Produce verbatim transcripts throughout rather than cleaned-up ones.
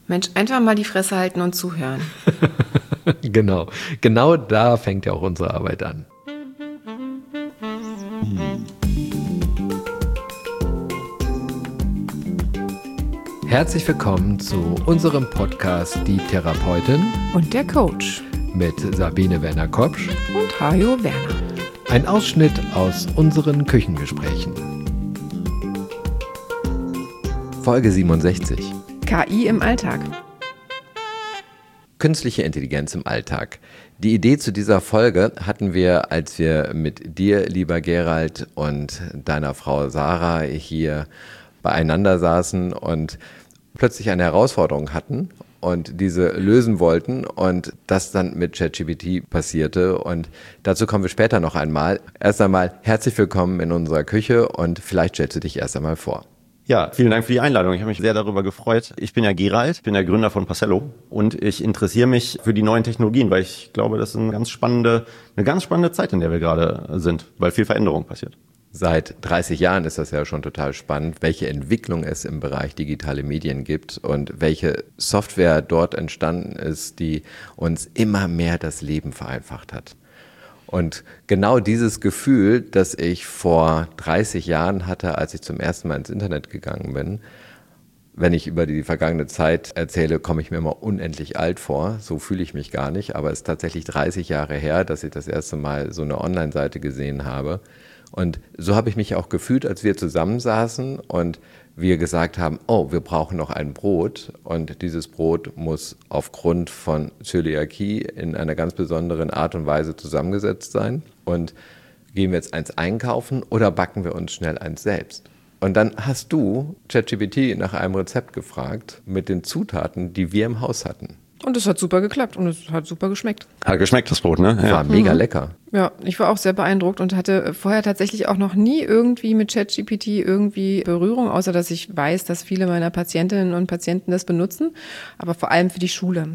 Mensch, einfach mal die Fresse halten und zuhören. Genau, genau da fängt ja auch unsere Arbeit an. Hm. Herzlich willkommen zu unserem Podcast Die Therapeutin und der Coach mit Sabine Werner-Kopsch und Hajo Werner. Ein Ausschnitt aus unseren Küchengesprächen. Folge siebenundsechzig. K I im Alltag. Künstliche Intelligenz im Alltag. Die Idee zu dieser Folge hatten wir, als wir mit dir, lieber Gerald, und deiner Frau Sarah hier beieinander saßen und plötzlich eine Herausforderung hatten und diese lösen wollten und das dann mit ChatGPT passierte. Und dazu kommen wir später noch einmal. Erst einmal herzlich willkommen in unserer Küche und vielleicht stellst du dich erst einmal vor. Ja, vielen Dank für die Einladung. Ich habe mich sehr darüber gefreut. Ich bin ja Gerald, bin der Gründer von Parcello und ich interessiere mich für die neuen Technologien, weil ich glaube, das ist eine ganz spannende, eine ganz spannende Zeit, in der wir gerade sind, weil viel Veränderung passiert. Seit dreißig Jahren ist das ja schon total spannend, welche Entwicklung es im Bereich digitale Medien gibt und welche Software dort entstanden ist, die uns immer mehr das Leben vereinfacht hat. Und genau dieses Gefühl, das ich vor dreißig Jahren hatte, als ich zum ersten Mal ins Internet gegangen bin, wenn ich über die vergangene Zeit erzähle, komme ich mir immer unendlich alt vor. So fühle ich mich gar nicht, aber es ist tatsächlich dreißig Jahre her, dass ich das erste Mal so eine Online-Seite gesehen habe. Und so habe ich mich auch gefühlt, als wir zusammensaßen und wir gesagt haben, oh, wir brauchen noch ein Brot und dieses Brot muss aufgrund von Zöliakie in einer ganz besonderen Art und Weise zusammengesetzt sein. Und gehen wir jetzt eins einkaufen oder backen wir uns schnell eins selbst? Und dann hast du ChatGPT nach einem Rezept gefragt mit den Zutaten, die wir im Haus hatten. Und es hat super geklappt und es hat super geschmeckt. Hat geschmeckt, das Brot, ne? Ja. War mega lecker. Ja, ich war auch sehr beeindruckt und hatte vorher tatsächlich auch noch nie irgendwie mit ChatGPT irgendwie Berührung, außer dass ich weiß, dass viele meiner Patientinnen und Patienten das benutzen, aber vor allem für die Schule.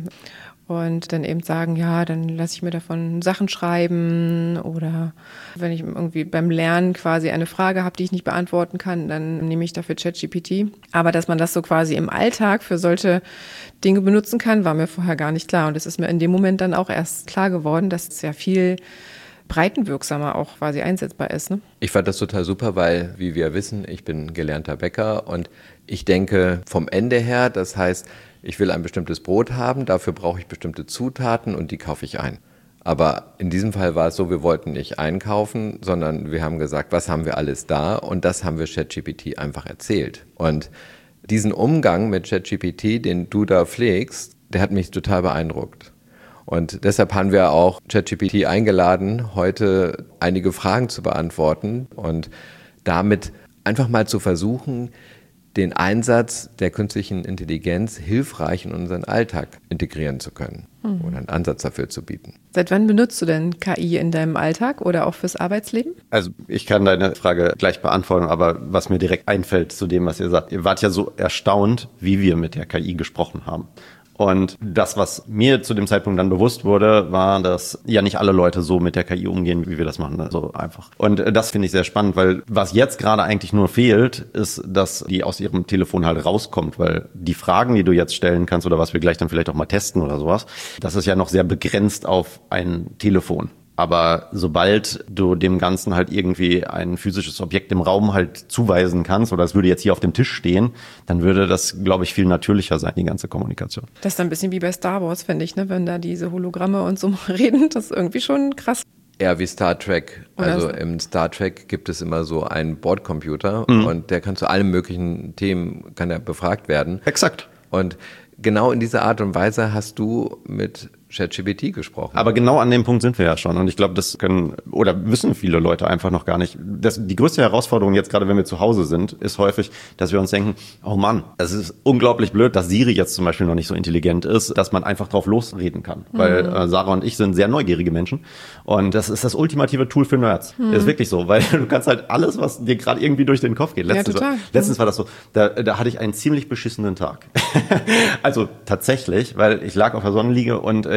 Und dann eben sagen, ja, dann lasse ich mir davon Sachen schreiben oder wenn ich irgendwie beim Lernen quasi eine Frage habe, die ich nicht beantworten kann, dann nehme ich dafür ChatGPT. Aber dass man das so quasi im Alltag für solche Dinge benutzen kann, war mir vorher gar nicht klar. Und es ist mir in dem Moment dann auch erst klar geworden, dass es ja viel breitenwirksamer auch quasi einsetzbar ist. Ne? Ich fand das total super, weil, wie wir wissen, ich bin gelernter Bäcker und ich denke vom Ende her, das heißt, ich will ein bestimmtes Brot haben, dafür brauche ich bestimmte Zutaten und die kaufe ich ein. Aber in diesem Fall war es so, wir wollten nicht einkaufen, sondern wir haben gesagt, was haben wir alles da? Und das haben wir ChatGPT einfach erzählt. Und diesen Umgang mit ChatGPT, den du da pflegst, der hat mich total beeindruckt. Und deshalb haben wir auch ChatGPT eingeladen, heute einige Fragen zu beantworten und damit einfach mal zu versuchen, den Einsatz der künstlichen Intelligenz hilfreich in unseren Alltag integrieren zu können mhm. oder einen Ansatz dafür zu bieten. Seit wann benutzt du denn K I in deinem Alltag oder auch fürs Arbeitsleben? Also ich kann deine Frage gleich beantworten, aber was mir direkt einfällt zu dem, was ihr sagt, ihr wart ja so erstaunt, wie wir mit der K I gesprochen haben. Und das, was mir zu dem Zeitpunkt dann bewusst wurde, war, dass ja nicht alle Leute so mit der K I umgehen, wie wir das machen, so einfach. Und das finde ich sehr spannend, weil was jetzt gerade eigentlich nur fehlt, ist, dass die aus ihrem Telefon halt rauskommt, weil die Fragen, die du jetzt stellen kannst oder was wir gleich dann vielleicht auch mal testen oder sowas, das ist ja noch sehr begrenzt auf ein Telefon. Aber sobald du dem Ganzen halt irgendwie ein physisches Objekt im Raum halt zuweisen kannst, oder es würde jetzt hier auf dem Tisch stehen, dann würde das, glaube ich, viel natürlicher sein, die ganze Kommunikation. Das ist ein bisschen wie bei Star Wars, finde ich, ne? Wenn da diese Hologramme und so reden, das ist irgendwie schon krass. Eher wie Star Trek. Also Oder? Im Star Trek gibt es immer so einen Bordcomputer Mhm. und der kann zu allen möglichen Themen kann er befragt werden. Exakt. Und genau in dieser Art und Weise hast du mit ChatGPT gesprochen. Aber genau an dem Punkt sind wir ja schon. Und ich glaube, das können oder wissen viele Leute einfach noch gar nicht. Das, die größte Herausforderung jetzt, gerade wenn wir zu Hause sind, ist häufig, dass wir uns denken, oh Mann, es ist unglaublich blöd, dass Siri jetzt zum Beispiel noch nicht so intelligent ist, dass man einfach drauf losreden kann. Mhm. Weil äh, Sarah und ich sind sehr neugierige Menschen. Und das ist das ultimative Tool für Nerds. Mhm. Das ist wirklich so, weil du kannst halt alles, was dir gerade irgendwie durch den Kopf geht. Letztens, ja, total. war, letztens war das so, da, da hatte ich einen ziemlich beschissenen Tag. Also tatsächlich, weil ich lag auf der Sonnenliege und äh,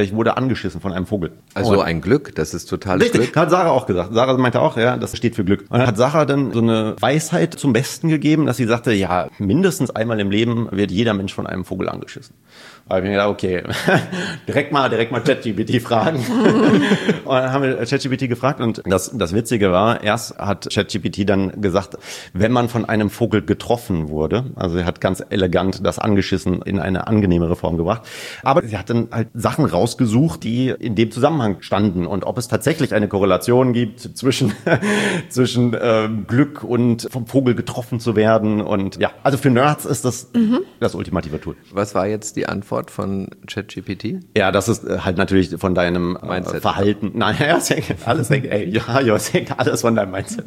ich wurde angeschissen von einem Vogel. Also und ein Glück, das ist totales richtig, Glück. hat Sarah auch gesagt. Sarah meinte auch, ja, das steht für Glück. Und dann hat Sarah dann so eine Weisheit zum Besten gegeben, dass sie sagte, ja, mindestens einmal im Leben wird jeder Mensch von einem Vogel angeschissen. Da habe ich mir gedacht, okay, direkt mal, direkt mal ChatGPT fragen. Und dann haben wir ChatGPT gefragt und das, das Witzige war, erst hat ChatGPT dann gesagt, wenn man von einem Vogel getroffen wurde, also er hat ganz elegant das angeschissen in eine angenehmere Form gebracht, aber sie hat dann halt Sachen rausgesucht, die in dem Zusammenhang standen und ob es tatsächlich eine Korrelation gibt zwischen, zwischen ähm, Glück und vom Vogel getroffen zu werden und ja, also für Nerds ist das mhm. das ultimative Tool. Was war jetzt die Antwort von ChatGPT? Ja, das ist halt natürlich von deinem Mindset. Äh, Verhalten. Nein, ja, es hängt alles hängt, ey, ja, ja, es hängt alles von deinem Mindset.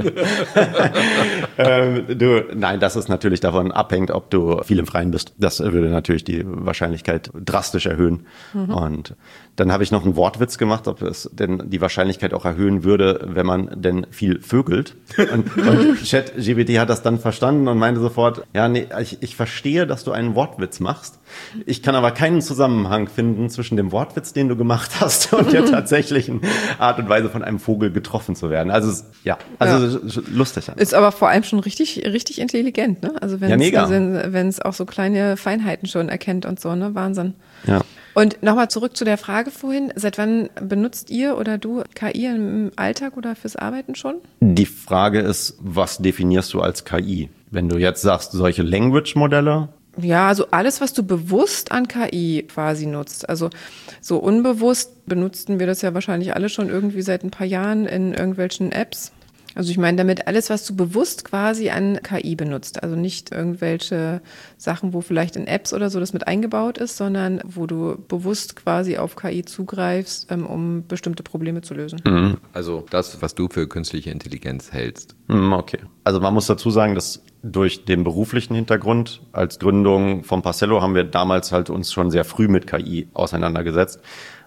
ähm, du, nein, das ist natürlich davon abhängt, ob du viel im Freien bist. Das würde natürlich die Wahrscheinlichkeit drastisch erhöhen. Mhm. Und dann habe ich noch einen Wortwitz gemacht, ob es denn die Wahrscheinlichkeit auch erhöhen würde, wenn man denn viel vögelt. Und, und ChatGPT hat das dann verstanden und meinte sofort, ja, nee, ich, ich verstehe, dass du einen Wortwitz machst. Ich kann aber keinen Zusammenhang finden zwischen dem Wortwitz, den du gemacht hast, und der tatsächlichen Art und Weise von einem Vogel getroffen zu werden. Also ja, also ja. lustig. Ist aber vor allem schon richtig, richtig intelligent, ne? Also wenn ja, es also, wenn es auch so kleine Feinheiten schon erkennt und so, ne? Wahnsinn. Ja. Und nochmal zurück zu der Frage vorhin. Seit wann benutzt ihr oder du K I im Alltag oder fürs Arbeiten schon? Die Frage ist, was definierst du als K I? Wenn du jetzt sagst, solche Language-Modelle? Ja, also alles, was du bewusst an K I quasi nutzt. Also so unbewusst benutzten wir das ja wahrscheinlich alle schon irgendwie seit ein paar Jahren in irgendwelchen Apps. Also ich meine damit alles, was du bewusst quasi an K I benutzt. Also nicht irgendwelche Sachen, wo vielleicht in Apps oder so das mit eingebaut ist, sondern wo du bewusst quasi auf K I zugreifst, um bestimmte Probleme zu lösen. Mhm. Also das, was du für künstliche Intelligenz hältst. Okay. Also man muss dazu sagen, dass durch den beruflichen Hintergrund als Gründung von Parcello haben wir damals halt uns schon sehr früh mit K I auseinandergesetzt.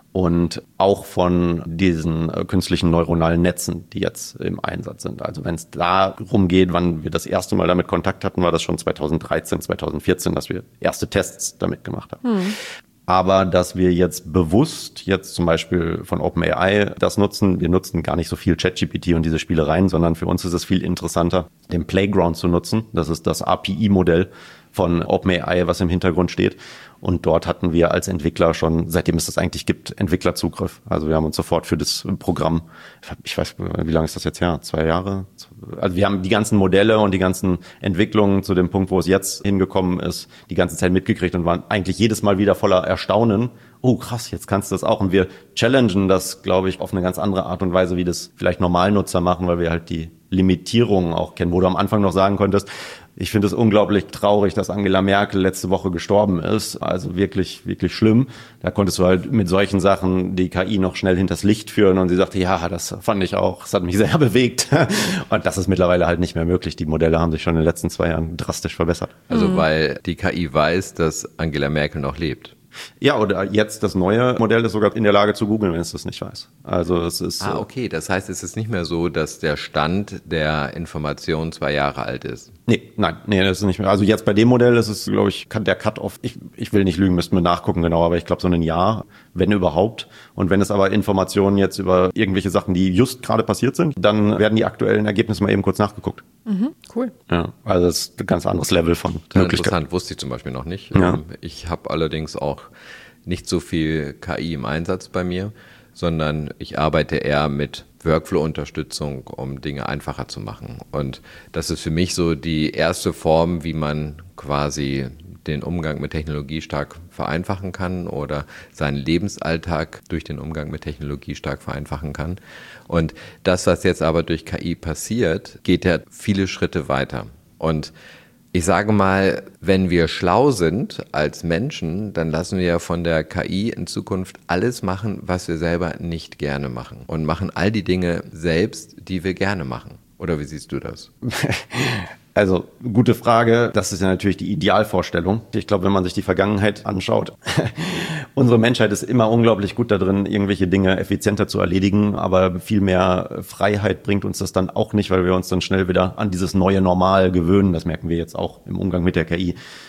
Und auch von diesen äh, künstlichen neuronalen Netzen, die jetzt im Einsatz sind. Also wenn es darum geht, wann wir das erste Mal damit Kontakt hatten, war das schon zweitausenddreizehn, zweitausendvierzehn, dass wir erste Tests damit gemacht haben. Hm. Aber dass wir jetzt bewusst jetzt zum Beispiel von OpenAI das nutzen, wir nutzen gar nicht so viel ChatGPT und diese Spielereien, sondern für uns ist es viel interessanter, den Playground zu nutzen. Das ist das A P I-Modell von OpenAI, was im Hintergrund steht. Und dort hatten wir als Entwickler schon, seitdem es das eigentlich gibt, Entwicklerzugriff. Also wir haben uns sofort für das Programm, ich weiß, wie lange ist das jetzt her? Zwei Jahre? Also wir haben die ganzen Modelle und die ganzen Entwicklungen zu dem Punkt, wo es jetzt hingekommen ist, die ganze Zeit mitgekriegt und waren eigentlich jedes Mal wieder voller Erstaunen. Oh krass, jetzt kannst du das auch. Und wir challengen das, glaube ich, auf eine ganz andere Art und Weise, wie das vielleicht Normalnutzer machen, weil wir halt die Limitierungen auch kennen, wo du am Anfang noch sagen konntest, ich finde es unglaublich traurig, dass Angela Merkel letzte Woche gestorben ist. Also wirklich, wirklich schlimm. Da konntest du halt mit solchen Sachen die K I noch schnell hinters Licht führen und sie sagte, ja, das fand ich auch. Das hat mich sehr bewegt. Und das ist mittlerweile halt nicht mehr möglich. Die Modelle haben sich schon in den letzten zwei Jahren drastisch verbessert. Also weil die K I weiß, dass Angela Merkel noch lebt. Ja, oder jetzt das neue Modell ist sogar in der Lage zu googeln, wenn es das nicht weiß. Also es ist. Ah, okay. Das heißt, es ist nicht mehr so, dass der Stand der Information zwei Jahre alt ist. Nee, nein, nee, das ist nicht mehr. Also jetzt bei dem Modell ist es, glaube ich, kann der Cut-off, ich, ich will nicht lügen, müssten wir nachgucken genau, aber ich glaube so ein Jahr, wenn überhaupt. Und wenn es aber Informationen jetzt über irgendwelche Sachen, die just gerade passiert sind, dann werden die aktuellen Ergebnisse mal eben kurz nachgeguckt. Mhm, cool. Ja, also das ist ein ganz anderes Level von ja, Möglichkeiten. Interessant, wusste ich zum Beispiel noch nicht. Ja. Ich habe allerdings auch nicht so viel K I im Einsatz bei mir, sondern ich arbeite eher mit Workflow-Unterstützung, um Dinge einfacher zu machen. Und das ist für mich so die erste Form, wie man quasi den Umgang mit Technologie stark vereinfachen kann oder seinen Lebensalltag durch den Umgang mit Technologie stark vereinfachen kann. Und das, was jetzt aber durch K I passiert, geht ja viele Schritte weiter. Und ich sage mal, wenn wir schlau sind als Menschen, dann lassen wir ja von der K I in Zukunft alles machen, was wir selber nicht gerne machen und machen all die Dinge selbst, die wir gerne machen. Oder wie siehst du das? Also, gute Frage. Das ist ja natürlich die Idealvorstellung. Ich glaube, wenn man sich die Vergangenheit anschaut, unsere Menschheit ist immer unglaublich gut da drin, irgendwelche Dinge effizienter zu erledigen, aber viel mehr Freiheit bringt uns das dann auch nicht, weil wir uns dann schnell wieder an dieses neue Normal gewöhnen. Das merken wir jetzt auch im Umgang mit der K I.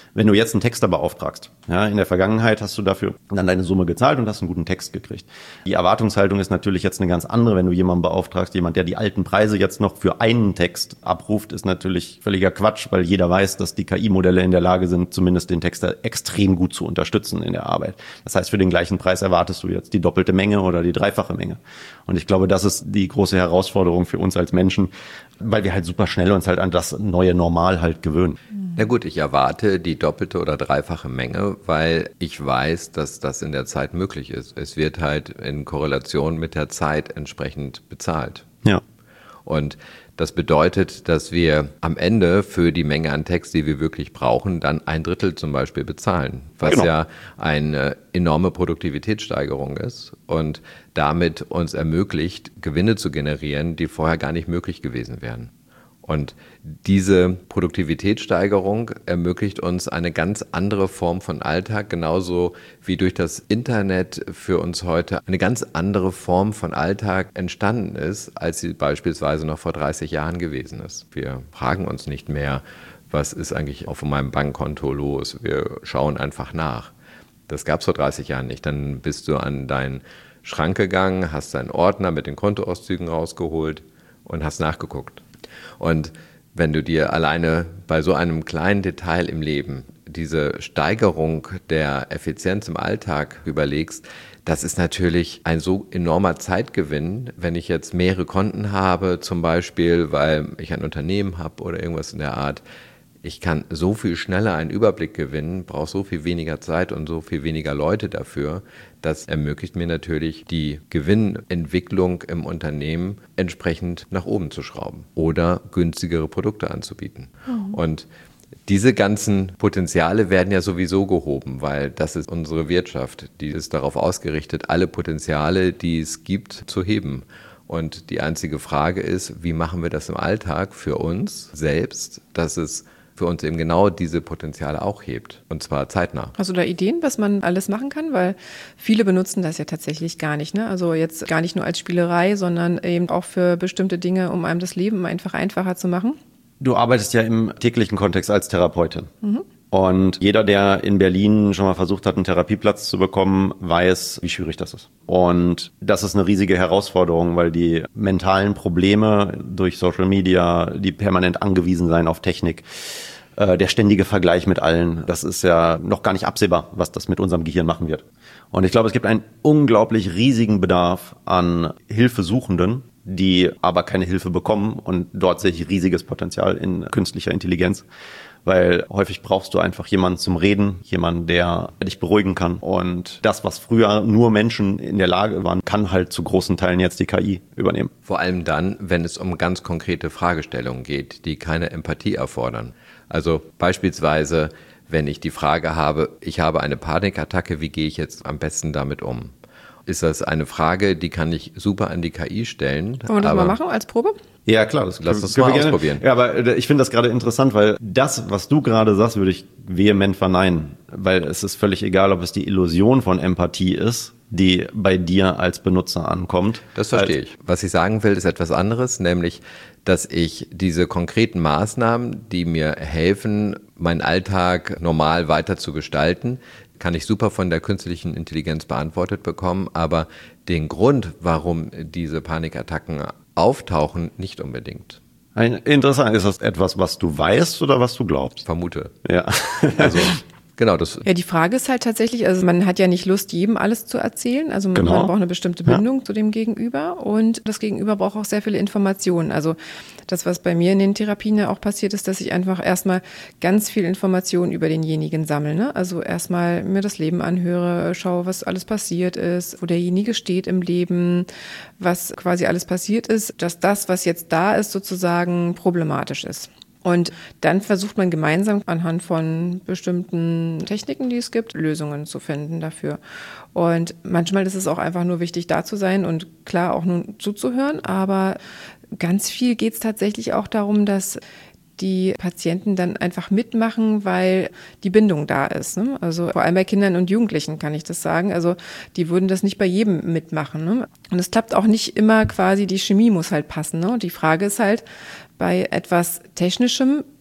Wenn du jetzt einen Texter beauftragst, ja, in der Vergangenheit hast du dafür dann deine Summe gezahlt und hast einen guten Text gekriegt. Die Erwartungshaltung ist natürlich jetzt eine ganz andere, wenn du jemanden beauftragst. Jemand, der die alten Preise jetzt noch für einen Text abruft, ist natürlich völliger Quatsch, weil jeder weiß, dass die K I-Modelle in der Lage sind, zumindest den Texter extrem gut zu unterstützen in der Arbeit. Das heißt, für den gleichen Preis erwartest du jetzt die doppelte Menge oder die dreifache Menge. Und ich glaube, das ist die große Herausforderung für uns als Menschen, weil wir halt super schnell uns halt an das neue Normal halt gewöhnen. Na gut, ich erwarte die doppelte oder dreifache Menge, weil ich weiß, dass das in der Zeit möglich ist. Es wird halt in Korrelation mit der Zeit entsprechend bezahlt. Ja. Und das bedeutet, dass wir am Ende für die Menge an Text, die wir wirklich brauchen, dann ein Drittel zum Beispiel bezahlen, was genau. ja eine enorme Produktivitätssteigerung ist und damit uns ermöglicht, Gewinne zu generieren, die vorher gar nicht möglich gewesen wären. Und diese Produktivitätssteigerung ermöglicht uns eine ganz andere Form von Alltag, genauso wie durch das Internet für uns heute eine ganz andere Form von Alltag entstanden ist, als sie beispielsweise noch vor dreißig Jahren gewesen ist. Wir fragen uns nicht mehr, was ist eigentlich auf meinem Bankkonto los? Wir schauen einfach nach. Das gab es vor dreißig Jahren nicht. Dann bist du an deinen Schrank gegangen, hast deinen Ordner mit den Kontoauszügen rausgeholt und hast nachgeguckt. Und wenn du dir alleine bei so einem kleinen Detail im Leben diese Steigerung der Effizienz im Alltag überlegst, das ist natürlich ein so enormer Zeitgewinn, wenn ich jetzt mehrere Konten habe, zum Beispiel, weil ich ein Unternehmen habe oder irgendwas in der Art. Ich kann so viel schneller einen Überblick gewinnen, brauche so viel weniger Zeit und so viel weniger Leute dafür. Das ermöglicht mir natürlich, die Gewinnentwicklung im Unternehmen entsprechend nach oben zu schrauben oder günstigere Produkte anzubieten. Mhm. Und diese ganzen Potenziale werden ja sowieso gehoben, weil das ist unsere Wirtschaft. Die ist darauf ausgerichtet, alle Potenziale, die es gibt, zu heben. Und die einzige Frage ist, wie machen wir das im Alltag für uns selbst, dass es für uns eben genau diese Potenziale auch hebt, und zwar zeitnah. Hast du da Ideen, was man alles machen kann? Weil viele benutzen das ja tatsächlich gar nicht, ne? Also jetzt gar nicht nur als Spielerei, sondern eben auch für bestimmte Dinge, um einem das Leben einfach einfacher zu machen. Du arbeitest ja im täglichen Kontext als Therapeutin. Mhm. Und jeder, der in Berlin schon mal versucht hat, einen Therapieplatz zu bekommen, weiß, wie schwierig das ist. Und das ist eine riesige Herausforderung, weil die mentalen Probleme durch Social Media, die permanent angewiesen sein auf Technik, äh, der ständige Vergleich mit allen, das ist ja noch gar nicht absehbar, was das mit unserem Gehirn machen wird. Und ich glaube, es gibt einen unglaublich riesigen Bedarf an Hilfesuchenden, die aber keine Hilfe bekommen. Und dort sehe ich riesiges Potenzial in künstlicher Intelligenz. Weil häufig brauchst du einfach jemanden zum Reden, jemanden, der dich beruhigen kann. Und das, was früher nur Menschen in der Lage waren, kann halt zu großen Teilen jetzt die K I übernehmen. Vor allem dann, wenn es um ganz konkrete Fragestellungen geht, die keine Empathie erfordern. Also beispielsweise, wenn ich die Frage habe, ich habe eine Panikattacke, wie gehe ich jetzt am besten damit um? Ist das eine Frage, die kann ich super an die K I stellen. Wollen wir das mal machen als Probe? Ja, klar. Das Lass uns mal ausprobieren. Ja, aber ich finde das gerade interessant, weil das, was du gerade sagst, würde ich vehement verneinen. Weil es ist völlig egal, ob es die Illusion von Empathie ist, die bei dir als Benutzer ankommt. Das verstehe ich. Was ich sagen will, ist etwas anderes, nämlich, dass ich diese konkreten Maßnahmen, die mir helfen, meinen Alltag normal weiter zu gestalten, kann ich super von der künstlichen Intelligenz beantwortet bekommen, aber den Grund, warum diese Panikattacken auftauchen, nicht unbedingt. Ein, interessant, ist das etwas, was du weißt oder was du glaubst? Vermute. Ja. Also genau, das. Ja, die Frage ist halt tatsächlich, also man hat ja nicht Lust, jedem alles zu erzählen. Also man, genau. man braucht eine bestimmte Bindung ja. zu dem Gegenüber und das Gegenüber braucht auch sehr viele Informationen. Also das, was bei mir in den Therapien ja auch passiert ist, dass ich einfach erstmal ganz viel Informationen über denjenigen sammle. Ne? Also erstmal mir das Leben anhöre, schaue, was alles passiert ist, wo derjenige steht im Leben, was quasi alles passiert ist, dass das, was jetzt da ist, sozusagen problematisch ist. Und dann versucht man gemeinsam anhand von bestimmten Techniken, die es gibt, Lösungen zu finden dafür. Und manchmal ist es auch einfach nur wichtig, da zu sein und klar auch nur zuzuhören. Aber ganz viel geht es tatsächlich auch darum, dass die Patienten dann einfach mitmachen, weil die Bindung da ist. Ne? Also vor allem bei Kindern und Jugendlichen kann ich das sagen. Also die würden das nicht bei jedem mitmachen. Ne? Und es klappt auch nicht immer quasi, die Chemie muss halt passen. Ne? Und die Frage ist halt, bei etwas Technischem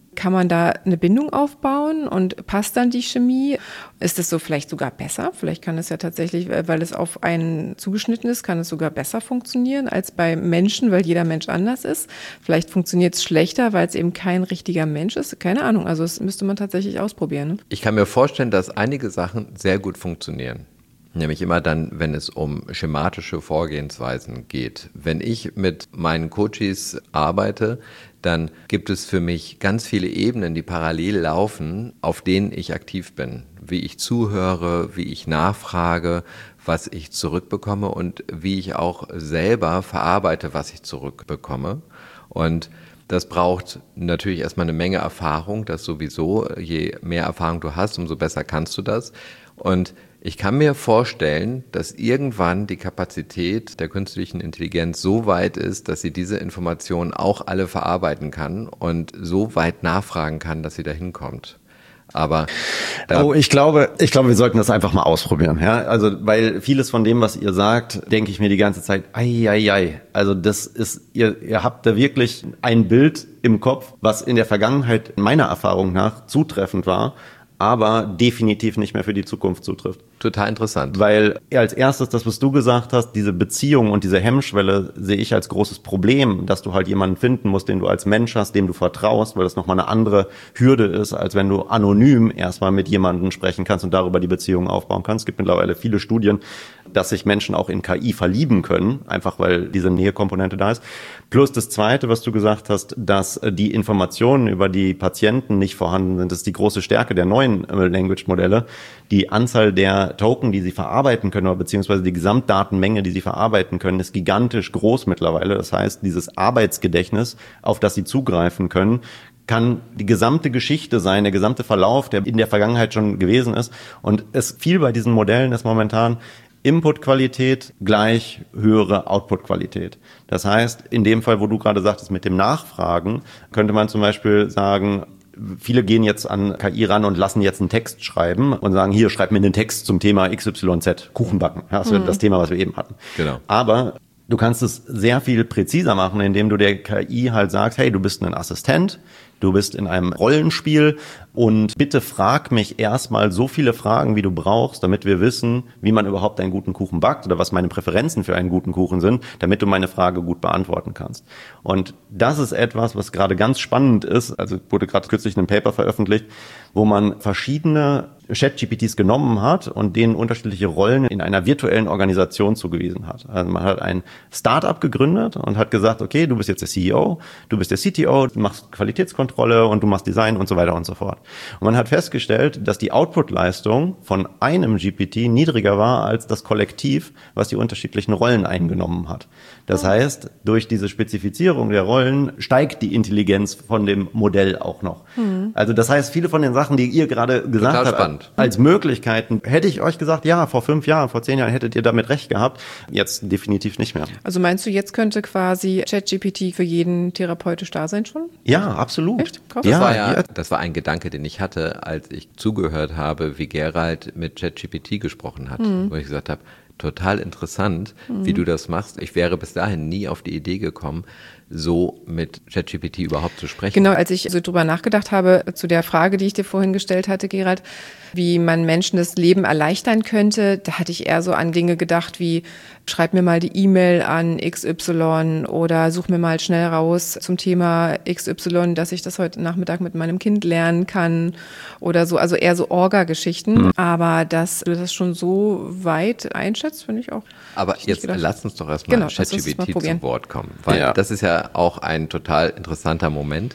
Kann man da eine Bindung aufbauen und passt dann die Chemie? Ist es so vielleicht sogar besser? Vielleicht kann es ja tatsächlich, weil es auf einen zugeschnitten ist, kann es sogar besser funktionieren als bei Menschen, weil jeder Mensch anders ist. Vielleicht funktioniert es schlechter, weil es eben kein richtiger Mensch ist. Keine Ahnung, also das müsste man tatsächlich ausprobieren. Ne? Ich kann mir vorstellen, dass einige Sachen sehr gut funktionieren. Nämlich immer dann, wenn es um schematische Vorgehensweisen geht. Wenn ich mit meinen Coaches arbeite, dann gibt es für mich ganz viele Ebenen, die parallel laufen, auf denen ich aktiv bin. Wie ich zuhöre, wie ich nachfrage, was ich zurückbekomme und wie ich auch selber verarbeite, was ich zurückbekomme. Und das braucht natürlich erstmal eine Menge Erfahrung, das sowieso. Je mehr Erfahrung du hast, umso besser kannst du das. Und ich kann mir vorstellen, dass irgendwann die Kapazität der künstlichen Intelligenz so weit ist, dass sie diese Informationen auch alle verarbeiten kann und so weit nachfragen kann, dass sie dahin kommt. Aber oh, ich glaube, ich glaube, wir sollten das einfach mal ausprobieren. Ja, also weil vieles von dem, was ihr sagt, denke ich mir die ganze Zeit, ei, ei, ei. Also das ist, ihr, ihr habt da wirklich ein Bild im Kopf, was in der Vergangenheit meiner Erfahrung nach zutreffend war, aber definitiv nicht mehr für die Zukunft zutrifft. Total interessant. Weil als erstes, das, was du gesagt hast, diese Beziehung und diese Hemmschwelle sehe ich als großes Problem, dass du halt jemanden finden musst, den du als Mensch hast, dem du vertraust, weil das nochmal eine andere Hürde ist, als wenn du anonym erstmal mit jemandem sprechen kannst und darüber die Beziehung aufbauen kannst. Es gibt mittlerweile viele Studien, dass sich Menschen auch in K I verlieben können, einfach weil diese Nähekomponente da ist. Plus das Zweite, was du gesagt hast, dass die Informationen über die Patienten nicht vorhanden sind, das ist die große Stärke der neuen Language-Modelle. Die Anzahl der Token, die sie verarbeiten können, oder beziehungsweise die Gesamtdatenmenge, die sie verarbeiten können, ist gigantisch groß mittlerweile. Das heißt, dieses Arbeitsgedächtnis, auf das sie zugreifen können, kann die gesamte Geschichte sein, der gesamte Verlauf, der in der Vergangenheit schon gewesen ist. Und es viel bei diesen Modellen ist momentan Input-Qualität gleich höhere Output-Qualität. Das heißt, in dem Fall, wo du gerade sagtest, mit dem Nachfragen, könnte man zum Beispiel sagen, viele gehen jetzt an K I ran und lassen jetzt einen Text schreiben und sagen, hier, schreib mir einen Text zum Thema X Y Z, Kuchen backen. Ja, das mhm. das Thema, was wir eben hatten. Genau. Aber du kannst es sehr viel präziser machen, indem du der K I halt sagst, hey, du bist ein Assistent, du bist in einem Rollenspiel und bitte frag mich erstmal so viele Fragen, wie du brauchst, damit wir wissen, wie man überhaupt einen guten Kuchen backt oder was meine Präferenzen für einen guten Kuchen sind, damit du meine Frage gut beantworten kannst. Und das ist etwas, was gerade ganz spannend ist. Also wurde gerade kürzlich in einem Paper veröffentlicht, wo man verschiedene Chat-G P Ts genommen hat und denen unterschiedliche Rollen in einer virtuellen Organisation zugewiesen hat. Also man hat ein Start-up gegründet und hat gesagt, okay, du bist jetzt der C E O, du bist der C T O, du machst Qualitätskontrolle und du machst Design und so weiter und so fort. Und man hat festgestellt, dass die Output-Leistung von einem G P T niedriger war als das Kollektiv, was die unterschiedlichen Rollen eingenommen hat. Das heißt, durch diese Spezifizierung der Rollen steigt die Intelligenz von dem Modell auch noch. Mhm. Also das heißt, viele von den Sachen, die ihr gerade gesagt habt, als Möglichkeiten, hätte ich euch gesagt, ja, vor fünf Jahren, vor zehn Jahren hättet ihr damit recht gehabt. Jetzt definitiv nicht mehr. Also meinst du, jetzt könnte quasi ChatGPT für jeden therapeutisch da sein schon? Ja, absolut. Echt? Das, ja, war ja, das war ein Gedanke, den ich hatte, als ich zugehört habe, wie Gerald mit ChatGPT gesprochen hat, mhm. wo ich gesagt habe, total interessant, mhm. wie du das machst. Ich wäre bis dahin nie auf die Idee gekommen, so mit ChatGPT überhaupt zu sprechen. Genau, als ich so drüber nachgedacht habe, zu der Frage, die ich dir vorhin gestellt hatte, Gerald, wie man Menschen das Leben erleichtern könnte, da hatte ich eher so an Dinge gedacht wie, schreib mir mal die E-Mail an X Y oder such mir mal schnell raus zum Thema X Y, dass ich das heute Nachmittag mit meinem Kind lernen kann oder so, also eher so Orga-Geschichten. Mhm. Aber dass du das schon so weit einschätzt, finde ich auch. Aber jetzt lass uns doch erstmal genau, ChatGPT zum Wort kommen, weil ja. das ist ja auch ein total interessanter Moment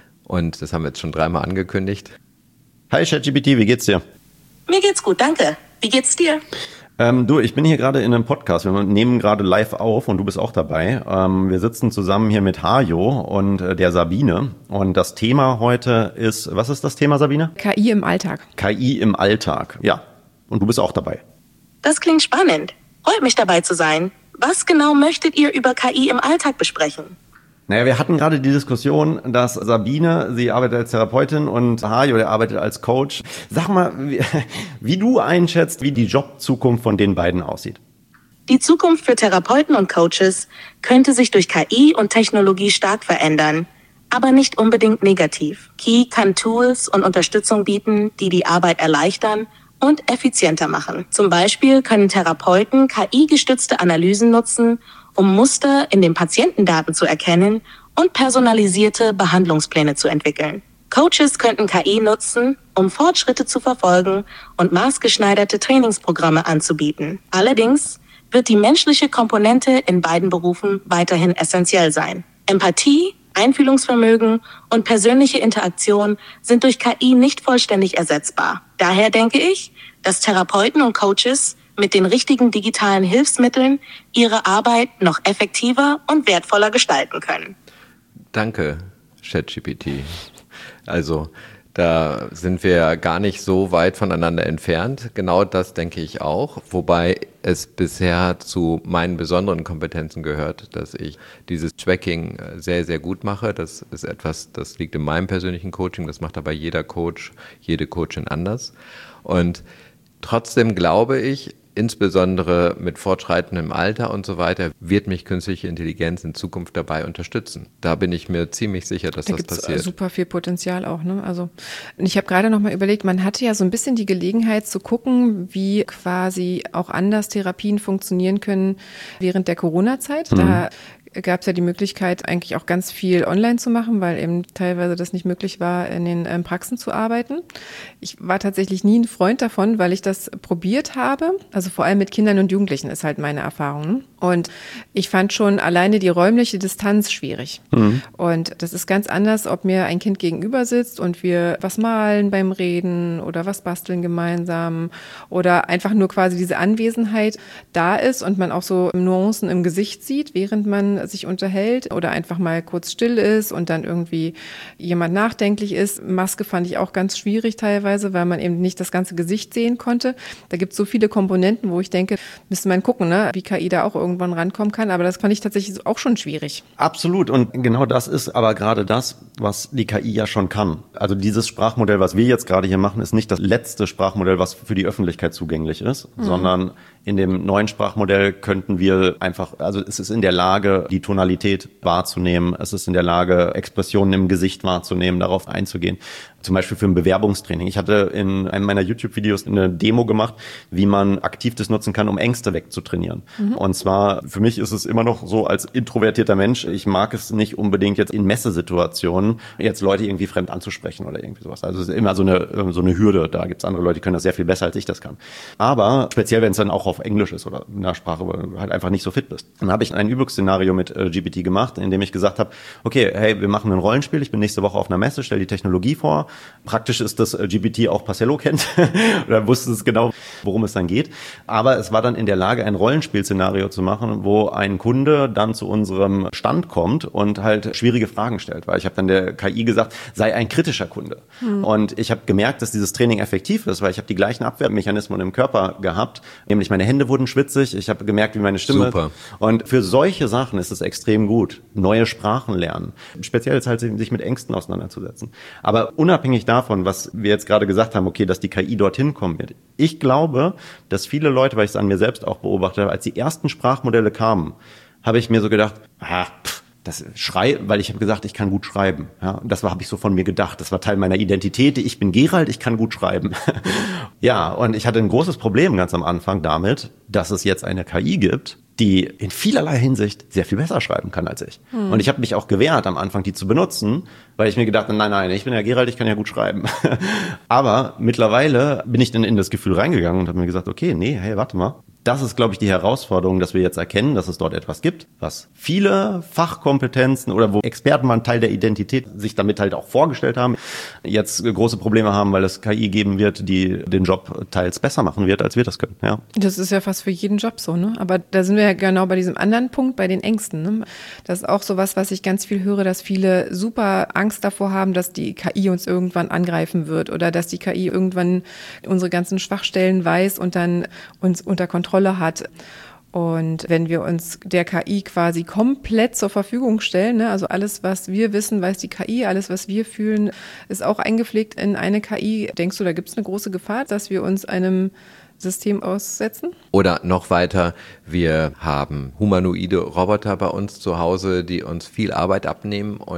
und das haben wir jetzt schon dreimal angekündigt. Hi ChatGPT, wie geht's dir? Mir geht's gut, danke. Wie geht's dir? Ähm, du, ich bin hier gerade in einem Podcast. Wir nehmen gerade live auf und du bist auch dabei. Ähm, wir sitzen zusammen hier mit Hajo und äh, der Sabine. Und das Thema heute ist, was ist das Thema, Sabine? K I im Alltag. K I im Alltag, ja. Und du bist auch dabei. Das klingt spannend. Freut mich dabei zu sein. Was genau möchtet ihr über K I im Alltag besprechen? Naja, wir hatten gerade die Diskussion, dass Sabine, sie arbeitet als Therapeutin und Hajo, der arbeitet als Coach. Sag mal, wie, wie du einschätzt, wie die Jobzukunft von den beiden aussieht. Die Zukunft für Therapeuten und Coaches könnte sich durch K I und Technologie stark verändern. aber nicht unbedingt negativ. Key kann Tools und Unterstützung bieten, die die Arbeit erleichtern und effizienter machen. Zum Beispiel können Therapeuten K I-gestützte Analysen nutzen, um Muster in den Patientendaten zu erkennen und personalisierte Behandlungspläne zu entwickeln. Coaches könnten K I nutzen, um Fortschritte zu verfolgen und maßgeschneiderte Trainingsprogramme anzubieten. Allerdings wird die menschliche Komponente in beiden Berufen weiterhin essentiell sein. Empathie, Einfühlungsvermögen und persönliche Interaktion sind durch K I nicht vollständig ersetzbar. Daher denke ich, dass Therapeuten und Coaches mit den richtigen digitalen Hilfsmitteln ihre Arbeit noch effektiver und wertvoller gestalten können. Danke, ChatGPT. Also da sind wir gar nicht so weit voneinander entfernt. Genau das denke ich auch. Wobei es bisher zu meinen besonderen Kompetenzen gehört, dass ich dieses Tracking sehr, sehr gut mache. Das ist etwas, das liegt in meinem persönlichen Coaching. Das macht aber jeder Coach, jede Coachin anders. Und trotzdem glaube ich, insbesondere mit fortschreitendem Alter und so weiter, wird mich künstliche Intelligenz in Zukunft dabei unterstützen. Da bin ich mir ziemlich sicher, dass da das gibt's passiert. Super viel Potenzial auch, ne? Also ich habe gerade noch mal überlegt, man hatte ja so ein bisschen die Gelegenheit zu gucken, wie quasi auch anders Therapien funktionieren können während der Corona-Zeit. Mhm. Da gab es ja die Möglichkeit, eigentlich auch ganz viel online zu machen, weil eben teilweise das nicht möglich war, in den ähm, Praxen zu arbeiten. Ich war tatsächlich nie ein Freund davon, weil ich das probiert habe. Also vor allem mit Kindern und Jugendlichen ist halt meine Erfahrung. Und ich fand schon alleine die räumliche Distanz schwierig. Mhm. Und das ist ganz anders, ob mir ein Kind gegenüber sitzt und wir was malen beim Reden oder was basteln gemeinsam oder einfach nur quasi diese Anwesenheit da ist und man auch so Nuancen im Gesicht sieht, während man sich unterhält oder einfach mal kurz still ist und dann irgendwie jemand nachdenklich ist. Maske fand ich auch ganz schwierig teilweise, weil man eben nicht das ganze Gesicht sehen konnte. Da gibt es so viele Komponenten, wo ich denke, müsste man gucken, ne, wie K I da auch irgendwann rankommen kann. Aber das fand ich tatsächlich auch schon schwierig. Absolut. Und genau das ist aber gerade das, was die K I ja schon kann. Also dieses Sprachmodell, was wir jetzt gerade hier machen, ist nicht das letzte Sprachmodell, was für die Öffentlichkeit zugänglich ist, mhm. sondern in dem neuen Sprachmodell könnten wir einfach, also es ist in der Lage, die Tonalität wahrzunehmen. Es ist in der Lage, Expressionen im Gesicht wahrzunehmen, darauf einzugehen. Zum Beispiel für ein Bewerbungstraining. Ich hatte in einem meiner YouTube-Videos eine Demo gemacht, wie man aktiv das nutzen kann, um Ängste wegzutrainieren. Mhm. Und zwar, für mich ist es immer noch so als introvertierter Mensch, ich mag es nicht unbedingt jetzt in Messesituationen, jetzt Leute irgendwie fremd anzusprechen oder irgendwie sowas. Also es ist immer so eine, so eine Hürde. Da gibt es andere Leute, die können das sehr viel besser, als ich das kann. Aber speziell, wenn es dann auch auf Englisch ist oder in einer Sprache, wo du halt einfach nicht so fit bist. Dann habe ich ein Übungsszenario mit äh, G P T gemacht, in dem ich gesagt habe, okay, hey, wir machen ein Rollenspiel, ich bin nächste Woche auf einer Messe, stell die Technologie vor. Praktisch ist, dass G P T auch Pacello kennt oder wusste es genau, worum es dann geht. Aber es war dann in der Lage, ein Rollenspielszenario zu machen, wo ein Kunde dann zu unserem Stand kommt und halt schwierige Fragen stellt. Weil ich habe dann der K I gesagt, sei ein kritischer Kunde. Hm. Und ich habe gemerkt, dass dieses Training effektiv ist, weil ich habe die gleichen Abwehrmechanismen im Körper gehabt. Nämlich meine Hände wurden schwitzig, ich habe gemerkt, wie meine Stimme... Super. Und für solche Sachen ist es extrem gut. Neue Sprachen lernen. Speziell ist halt, sich mit Ängsten auseinanderzusetzen. Aber unabhängig davon, was wir jetzt gerade gesagt haben, okay, dass die K I dorthin kommen wird. Ich glaube, dass viele Leute, weil ich es an mir selbst auch beobachtet habe, als die ersten Sprachmodelle kamen, habe ich mir so gedacht, ah, pff, das Schrei, weil ich habe gesagt, ich kann gut schreiben. Ja, und das war, habe ich so von mir gedacht. Das war Teil meiner Identität. Ich bin Gerald, ich kann gut schreiben. Ja, und ich hatte ein großes Problem ganz am Anfang damit, dass es jetzt eine K I gibt, die in vielerlei Hinsicht sehr viel besser schreiben kann als ich. Hm. Und ich habe mich auch gewehrt, am Anfang die zu benutzen, weil ich mir gedacht habe, nein, nein, ich bin ja Gerald, ich kann ja gut schreiben. Aber mittlerweile bin ich dann in das Gefühl reingegangen und habe mir gesagt, okay, nee, hey, warte mal. Das ist, glaube ich, die Herausforderung, dass wir jetzt erkennen, dass es dort etwas gibt, was viele Fachkompetenzen oder wo Experten mal einen Teil der Identität sich damit halt auch vorgestellt haben, jetzt große Probleme haben, weil es K I geben wird, die den Job teils besser machen wird, als wir das können. Ja. Das ist ja fast für jeden Job so, ne? Aber da sind wir ja genau bei diesem anderen Punkt, bei den Ängsten. Ne? Das ist auch sowas, was ich ganz viel höre, dass viele super Angst davor haben, dass die K I uns irgendwann angreifen wird oder dass die K I irgendwann unsere ganzen Schwachstellen weiß und dann uns unter Kontrolle hat. Und wenn wir uns der K I quasi komplett zur Verfügung stellen, ne, also alles, was wir wissen, weiß die K I, alles, was wir fühlen, ist auch eingepflegt in eine K I. Denkst du, da gibt es eine große Gefahr, dass wir uns einem System aussetzen? Oder noch weiter, wir haben humanoide Roboter bei uns zu Hause, die uns viel Arbeit abnehmen und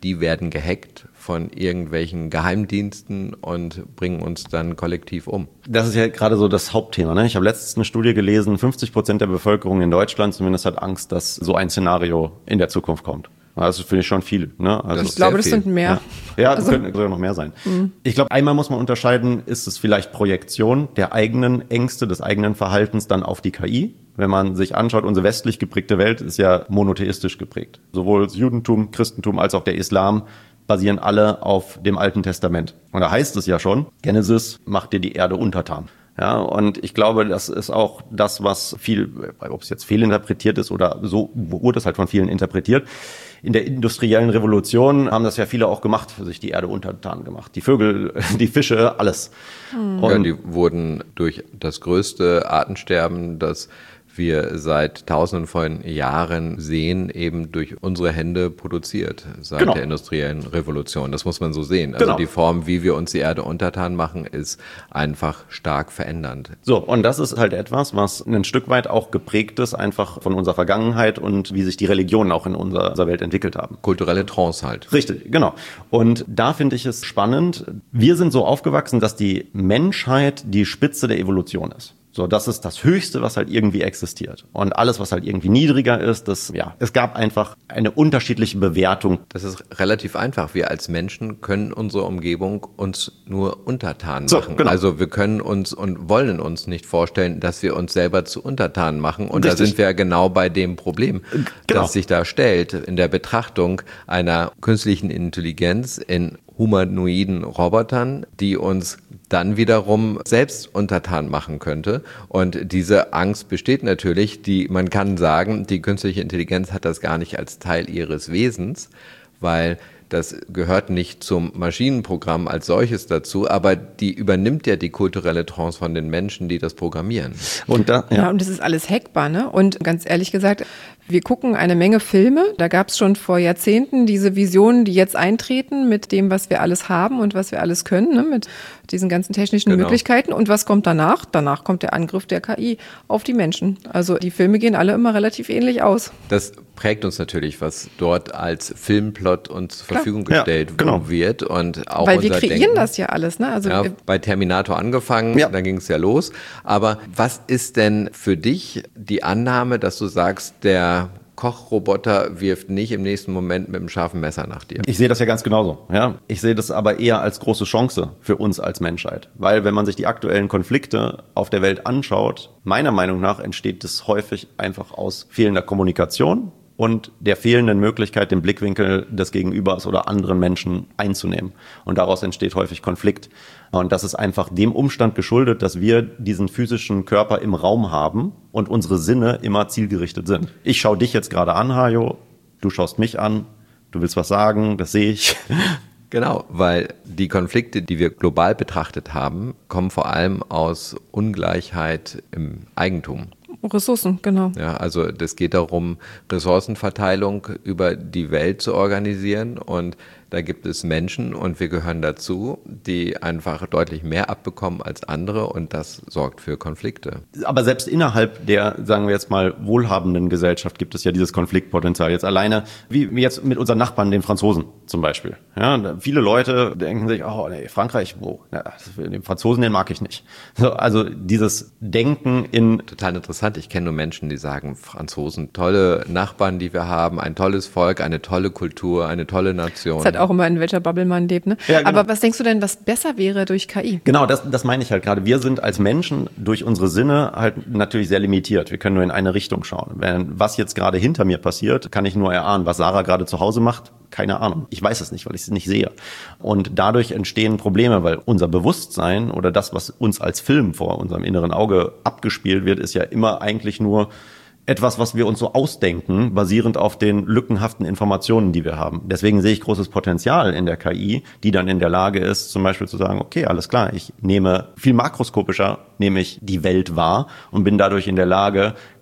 die werden gehackt von irgendwelchen Geheimdiensten und bringen uns dann kollektiv um. Das ist ja gerade so das Hauptthema. Ne? Ich habe letztens eine Studie gelesen, fünfzig Prozent der Bevölkerung in Deutschland zumindest hat Angst, dass so ein Szenario in der Zukunft kommt. Das finde ich schon viel. Ne? Also ich glaube, das sind mehr. Ja, ja also, könnten sogar noch mehr sein. Mhm. Ich glaube, einmal muss man unterscheiden, ist es vielleicht Projektion der eigenen Ängste, des eigenen Verhaltens dann auf die K I? Wenn man sich anschaut, unsere westlich geprägte Welt ist ja monotheistisch geprägt. Sowohl das Judentum, Christentum als auch der Islam basieren alle auf dem Alten Testament. Und da heißt es ja schon, Genesis macht dir die Erde untertan. Ja, und ich glaube, das ist auch das, was viel, ob es jetzt fehlinterpretiert ist oder so wurde es halt von vielen interpretiert. In der industriellen Revolution haben das ja viele auch gemacht, für sich die Erde untertan gemacht. Die Vögel, die Fische, alles. Mhm. Und ja, die wurden durch das größte Artensterben, das wir seit tausenden von Jahren sehen, eben durch unsere Hände produziert, seit genau. der industriellen Revolution. Das muss man so sehen. Also genau. die Form, wie wir uns die Erde untertan machen, ist einfach stark verändernd. So, und das ist halt etwas, was ein Stück weit auch geprägt ist, einfach von unserer Vergangenheit und wie sich die Religionen auch in unserer Welt entwickelt haben. Kulturelle Trance halt. Richtig, genau. Und da finde ich es spannend. Wir sind so aufgewachsen, dass die Menschheit die Spitze der Evolution ist. So, das ist das Höchste, was halt irgendwie existiert. Und alles, was halt irgendwie niedriger ist, das, ja, es gab einfach eine unterschiedliche Bewertung. Das ist relativ einfach. Wir als Menschen können unsere Umgebung uns nur untertan so, machen. Genau. Also wir können uns und wollen uns nicht vorstellen, dass wir uns selber zu untertan machen. Und Richtig. Da sind wir ja genau bei dem Problem, genau. das sich da stellt in der Betrachtung einer künstlichen Intelligenz in humanoiden Robotern, die uns dann wiederum selbst untertan machen könnte. Und diese Angst besteht natürlich. Die, man kann sagen, die künstliche Intelligenz hat das gar nicht als Teil ihres Wesens, weil das gehört nicht zum Maschinenprogramm als solches dazu, aber die übernimmt ja die kulturelle Trance von den Menschen, die das programmieren. Und da, ja. ja, und das ist alles hackbar, ne? Und ganz ehrlich gesagt, wir gucken eine Menge Filme. Da gab es schon vor Jahrzehnten diese Visionen, die jetzt eintreten mit dem, was wir alles haben und was wir alles können, ne? Mit diesen ganzen technischen genau. Möglichkeiten. Und was kommt danach? Danach kommt der Angriff der K I auf die Menschen. Also die Filme gehen alle immer relativ ähnlich aus. Das prägt uns natürlich, was dort als Filmplot uns zur Verfügung Klar. gestellt ja, genau. wird. Und auch Weil unser wir kreieren Denken. Das ja alles. Ne? Also ja, bei Terminator angefangen, ja. dann ging es ja los. Aber was ist denn für dich die Annahme, dass du sagst, der Kochroboter wirft nicht im nächsten Moment mit einem scharfen Messer nach dir? Ich sehe das ja ganz genauso. Ja? Ich sehe das aber eher als große Chance für uns als Menschheit. Weil wenn man sich die aktuellen Konflikte auf der Welt anschaut, meiner Meinung nach entsteht das häufig einfach aus fehlender Kommunikation und der fehlenden Möglichkeit, den Blickwinkel des Gegenübers oder anderen Menschen einzunehmen. Und daraus entsteht häufig Konflikt. Und das ist einfach dem Umstand geschuldet, dass wir diesen physischen Körper im Raum haben und unsere Sinne immer zielgerichtet sind. Ich schaue dich jetzt gerade an, Hajo, du schaust mich an, du willst was sagen, das sehe ich. Genau, weil die Konflikte, die wir global betrachtet haben, kommen vor allem aus Ungleichheit im Eigentum. Ressourcen, genau. Ja, also das geht darum, Ressourcenverteilung über die Welt zu organisieren und da gibt es Menschen und wir gehören dazu, die einfach deutlich mehr abbekommen als andere und das sorgt für Konflikte. Aber selbst innerhalb der, sagen wir jetzt mal, wohlhabenden Gesellschaft gibt es ja dieses Konfliktpotenzial. Jetzt alleine, wie jetzt mit unseren Nachbarn, den Franzosen zum Beispiel. Ja, viele Leute denken sich, oh nee, Frankreich, wo? Ja, den Franzosen, den mag ich nicht. So, also dieses Denken in... Total interessant. Ich kenne nur Menschen, die sagen, Franzosen, tolle Nachbarn, die wir haben, ein tolles Volk, eine tolle Kultur, eine tolle Nation. Das hat auch immer, in welcher Bubble man lebt. Ne? Ja, genau. Aber was denkst du denn, was besser wäre durch K I? Genau, das, das meine ich halt gerade. Wir sind als Menschen durch unsere Sinne halt natürlich sehr limitiert. Wir können nur in eine Richtung schauen. Wenn was jetzt gerade hinter mir passiert, kann ich nur erahnen, was Sarah gerade zu Hause macht. Keine Ahnung. Ich weiß es nicht, weil ich es nicht sehe. Und dadurch entstehen Probleme, weil unser Bewusstsein oder das, was uns als Film vor unserem inneren Auge abgespielt wird, ist ja immer eigentlich nur etwas, was wir uns so ausdenken, basierend auf den lückenhaften Informationen, die wir haben. Deswegen sehe ich großes Potenzial in der K I, die dann in der Lage ist, zum Beispiel zu sagen, okay, alles klar, ich nehme viel makroskopischer, nehme ich die Welt wahr und bin dadurch in der Lage,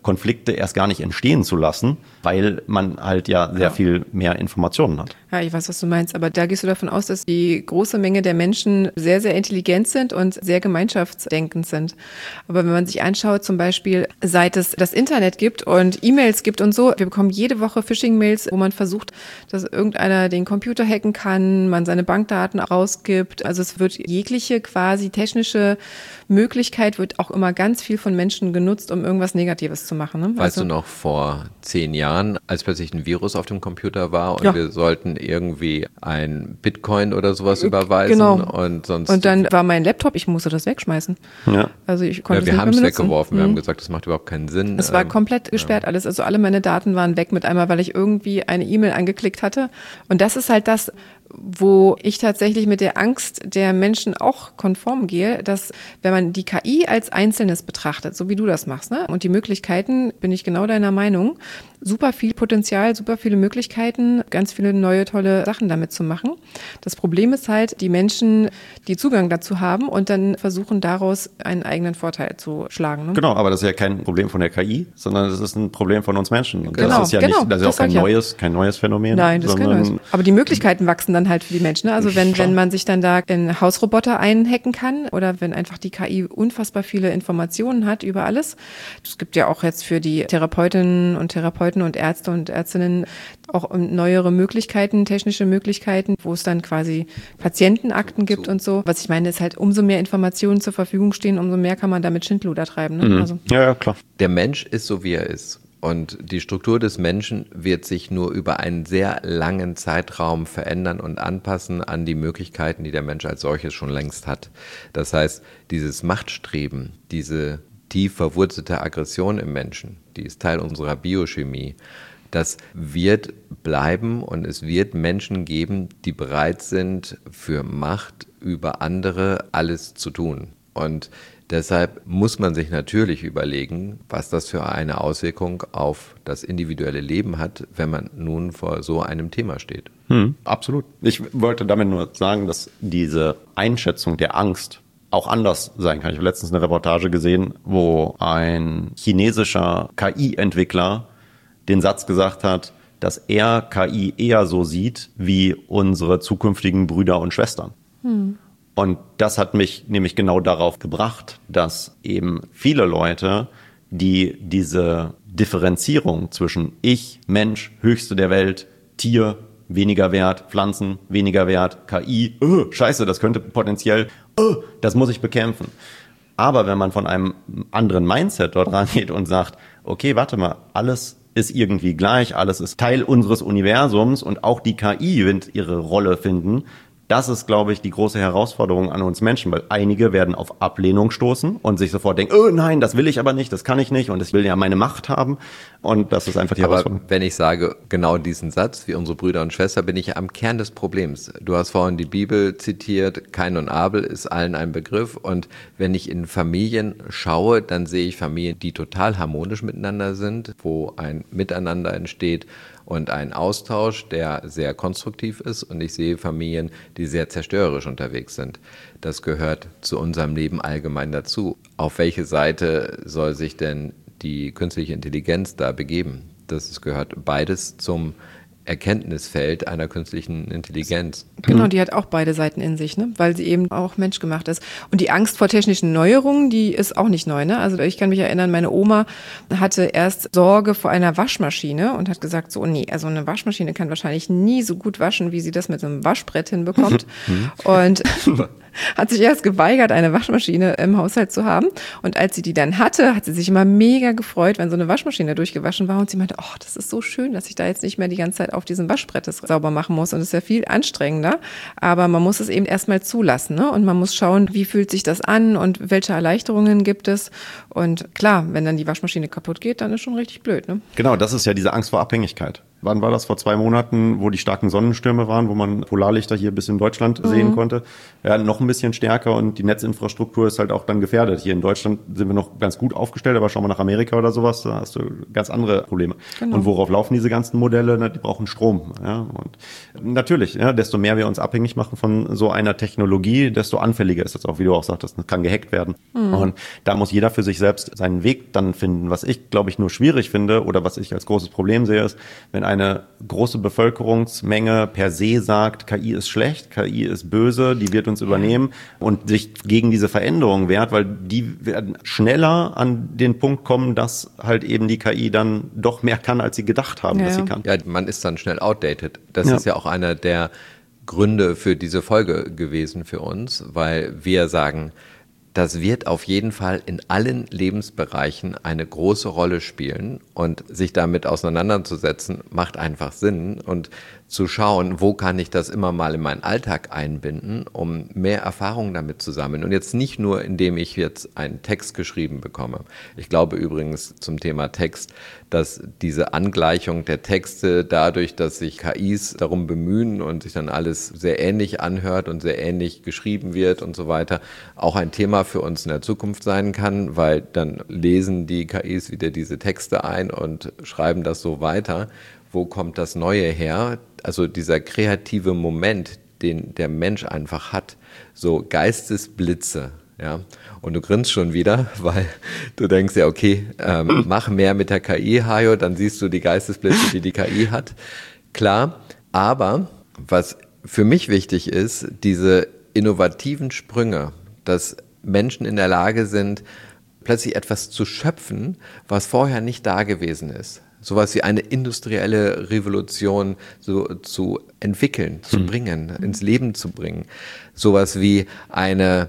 Konflikte erst gar nicht entstehen zu lassen, weil man halt ja sehr ja. viel mehr Informationen hat. Ja, ich weiß, was du meinst, aber da gehst du davon aus, dass die große Menge der Menschen sehr, sehr intelligent sind und sehr gemeinschaftsdenkend sind. Aber wenn man sich anschaut, zum Beispiel, seit es das Internet gibt und E-Mails gibt und so, wir bekommen jede Woche Phishing-Mails, wo man versucht, dass irgendeiner den Computer hacken kann, man seine Bankdaten rausgibt. Also es wird jegliche quasi technische Möglichkeit, wird auch immer ganz viel von Menschen genutzt, um irgendwas Negatives zu machen. Ne? Weißt also, du noch, vor zehn Jahren, als plötzlich ein Virus auf dem Computer war und ja. wir sollten irgendwie ein Bitcoin oder sowas überweisen. Genau. Und sonst. Und dann war mein Laptop, ich musste das wegschmeißen. Ja. Also ich konnte ja, wir es haben nicht es mehr benutzen. weggeworfen. Wir mhm. haben gesagt, das macht überhaupt keinen Sinn. Es war komplett gesperrt alles. Also alle meine Daten waren weg mit einmal, weil ich irgendwie eine E-Mail angeklickt hatte. Und das ist halt das, wo ich tatsächlich mit der Angst der Menschen auch konform gehe, dass wenn man die K I als Einzelnes betrachtet, so wie du das machst, ne, und die Möglichkeiten, bin ich genau deiner Meinung, super viel Potenzial, super viele Möglichkeiten, ganz viele neue, tolle Sachen damit zu machen. Das Problem ist halt, die Menschen, die Zugang dazu haben und dann versuchen, daraus einen eigenen Vorteil zu schlagen. Ne? Genau, aber das ist ja kein Problem von der K I, sondern das ist ein Problem von uns Menschen. Und genau, das ist ja genau, nicht, das ist das auch kein ja. neues, kein neues Phänomen. Nein, das ist kein neues. Aber die Möglichkeiten wachsen dann halt für die Menschen. Ne? Also wenn, wenn man sich dann da in Hausroboter einhacken kann oder wenn einfach die K I unfassbar viele Informationen hat über alles. Es gibt ja auch jetzt für die Therapeutinnen und Therapeuten und Ärzte und Ärztinnen auch neuere Möglichkeiten, technische Möglichkeiten, wo es dann quasi Patientenakten gibt und so. Was ich meine, ist halt, umso mehr Informationen zur Verfügung stehen, umso mehr kann man damit Schindluder treiben. Ne? Mhm. Also. Ja, ja, klar. Der Mensch ist so, wie er ist. Und die Struktur des Menschen wird sich nur über einen sehr langen Zeitraum verändern und anpassen an die Möglichkeiten, die der Mensch als solches schon längst hat. Das heißt, dieses Machtstreben, diese tief verwurzelte Aggression im Menschen, die ist Teil unserer Biochemie, das wird bleiben und es wird Menschen geben, die bereit sind, für Macht über andere alles zu tun. Und deshalb muss man sich natürlich überlegen, was das für eine Auswirkung auf das individuelle Leben hat, wenn man nun vor so einem Thema steht. Hm, absolut. Ich wollte damit nur sagen, dass diese Einschätzung der Angst auch anders sein kann. Ich habe letztens eine Reportage gesehen, wo ein chinesischer K I-Entwickler den Satz gesagt hat, dass er K I eher so sieht wie unsere zukünftigen Brüder und Schwestern. Hm. Und das hat mich nämlich genau darauf gebracht, dass eben viele Leute, die diese Differenzierung zwischen Ich, Mensch, Höchste der Welt, Tier, weniger wert, Pflanzen, weniger wert, K I, öh, scheiße, das könnte potenziell, öh, das muss ich bekämpfen. Aber wenn man von einem anderen Mindset dort rangeht und sagt, okay, warte mal, alles ist irgendwie gleich, alles ist Teil unseres Universums und auch die K I wird ihre Rolle finden. Das ist, glaube ich, die große Herausforderung an uns Menschen, weil einige werden auf Ablehnung stoßen und sich sofort denken, oh nein, das will ich aber nicht, das kann ich nicht und ich will ja meine Macht haben und das ist einfach die aber Herausforderung. Wenn ich sage, genau diesen Satz, wie unsere Brüder und Schwestern, bin ich am Kern des Problems. Du hast vorhin die Bibel zitiert, Kain und Abel ist allen ein Begriff und wenn ich in Familien schaue, dann sehe ich Familien, die total harmonisch miteinander sind, wo ein Miteinander entsteht und ein Austausch, der sehr konstruktiv ist und ich sehe Familien, die sehr zerstörerisch unterwegs sind. Das gehört zu unserem Leben allgemein dazu. Auf welche Seite soll sich denn die künstliche Intelligenz da begeben? Das gehört beides zum Erkenntnisfeld einer künstlichen Intelligenz. Genau, die hat auch beide Seiten in sich, ne? Weil sie eben auch menschgemacht ist. Und die Angst vor technischen Neuerungen, die ist auch nicht neu. Ne? Also ich kann mich erinnern, meine Oma hatte erst Sorge vor einer Waschmaschine und hat gesagt, so nee, also eine Waschmaschine kann wahrscheinlich nie so gut waschen, wie sie das mit einem Waschbrett hinbekommt. Und hat sich erst geweigert, eine Waschmaschine im Haushalt zu haben. Und als sie die dann hatte, hat sie sich immer mega gefreut, wenn so eine Waschmaschine durchgewaschen war. Und sie meinte, oh, das ist so schön, dass ich da jetzt nicht mehr die ganze Zeit auf diesem Waschbrett das sauber machen muss. Und das ist ja viel anstrengender. Aber man muss es eben erstmal zulassen, ne? Und man muss schauen, wie fühlt sich das an und welche Erleichterungen gibt es. Und klar, wenn dann die Waschmaschine kaputt geht, dann ist schon richtig blöd, ne? Genau, das ist ja diese Angst vor Abhängigkeit. wann war das, vor zwei Monaten, wo die starken Sonnenstürme waren, wo man Polarlichter hier bis in Deutschland mhm. sehen konnte, ja, noch ein bisschen stärker und die Netzinfrastruktur ist halt auch dann gefährdet. Hier in Deutschland sind wir noch ganz gut aufgestellt, aber schauen wir nach Amerika oder sowas, da hast du ganz andere Probleme. Genau. Und worauf laufen diese ganzen Modelle? Na, die brauchen Strom. Ja, und natürlich, ja, desto mehr wir uns abhängig machen von so einer Technologie, desto anfälliger ist das auch, wie du auch sagtest, das kann gehackt werden. Mhm. Und da muss jeder für sich selbst seinen Weg dann finden. Was ich, glaube ich, nur schwierig finde oder was ich als großes Problem sehe, ist, wenn eine große Bevölkerungsmenge per se sagt, K I ist schlecht, K I ist böse, die wird uns übernehmen und sich gegen diese Veränderung wehrt, weil die werden schneller an den Punkt kommen, dass halt eben die K I dann doch mehr kann, als sie gedacht haben, ja, dass sie kann. Ja, man ist dann schnell outdated. Das Ja. ist ja auch einer der Gründe für diese Folge gewesen für uns, weil wir sagen, das wird auf jeden Fall in allen Lebensbereichen eine große Rolle spielen und sich damit auseinanderzusetzen, macht einfach Sinn und zu schauen, wo kann ich das immer mal in meinen Alltag einbinden, um mehr Erfahrung damit zu sammeln. Und jetzt nicht nur, indem ich jetzt einen Text geschrieben bekomme. Ich glaube übrigens zum Thema Text, dass diese Angleichung der Texte dadurch, dass sich K Is darum bemühen und sich dann alles sehr ähnlich anhört und sehr ähnlich geschrieben wird und so weiter, auch ein Thema für uns in der Zukunft sein kann, weil dann lesen die K Is wieder diese Texte ein und schreiben das so weiter. Wo kommt das Neue her? Also dieser kreative Moment, den der Mensch einfach hat, so Geistesblitze, ja. Und du grinst schon wieder, weil du denkst ja, okay, ähm, mach mehr mit der K I, Hajo, dann siehst du die Geistesblitze, die die K I hat. Klar, aber was für mich wichtig ist, diese innovativen Sprünge, dass Menschen in der Lage sind, plötzlich etwas zu schöpfen, was vorher nicht da gewesen ist. Sowas wie eine industrielle Revolution so zu entwickeln, zu mhm. bringen, ins Leben zu bringen. Sowas wie eine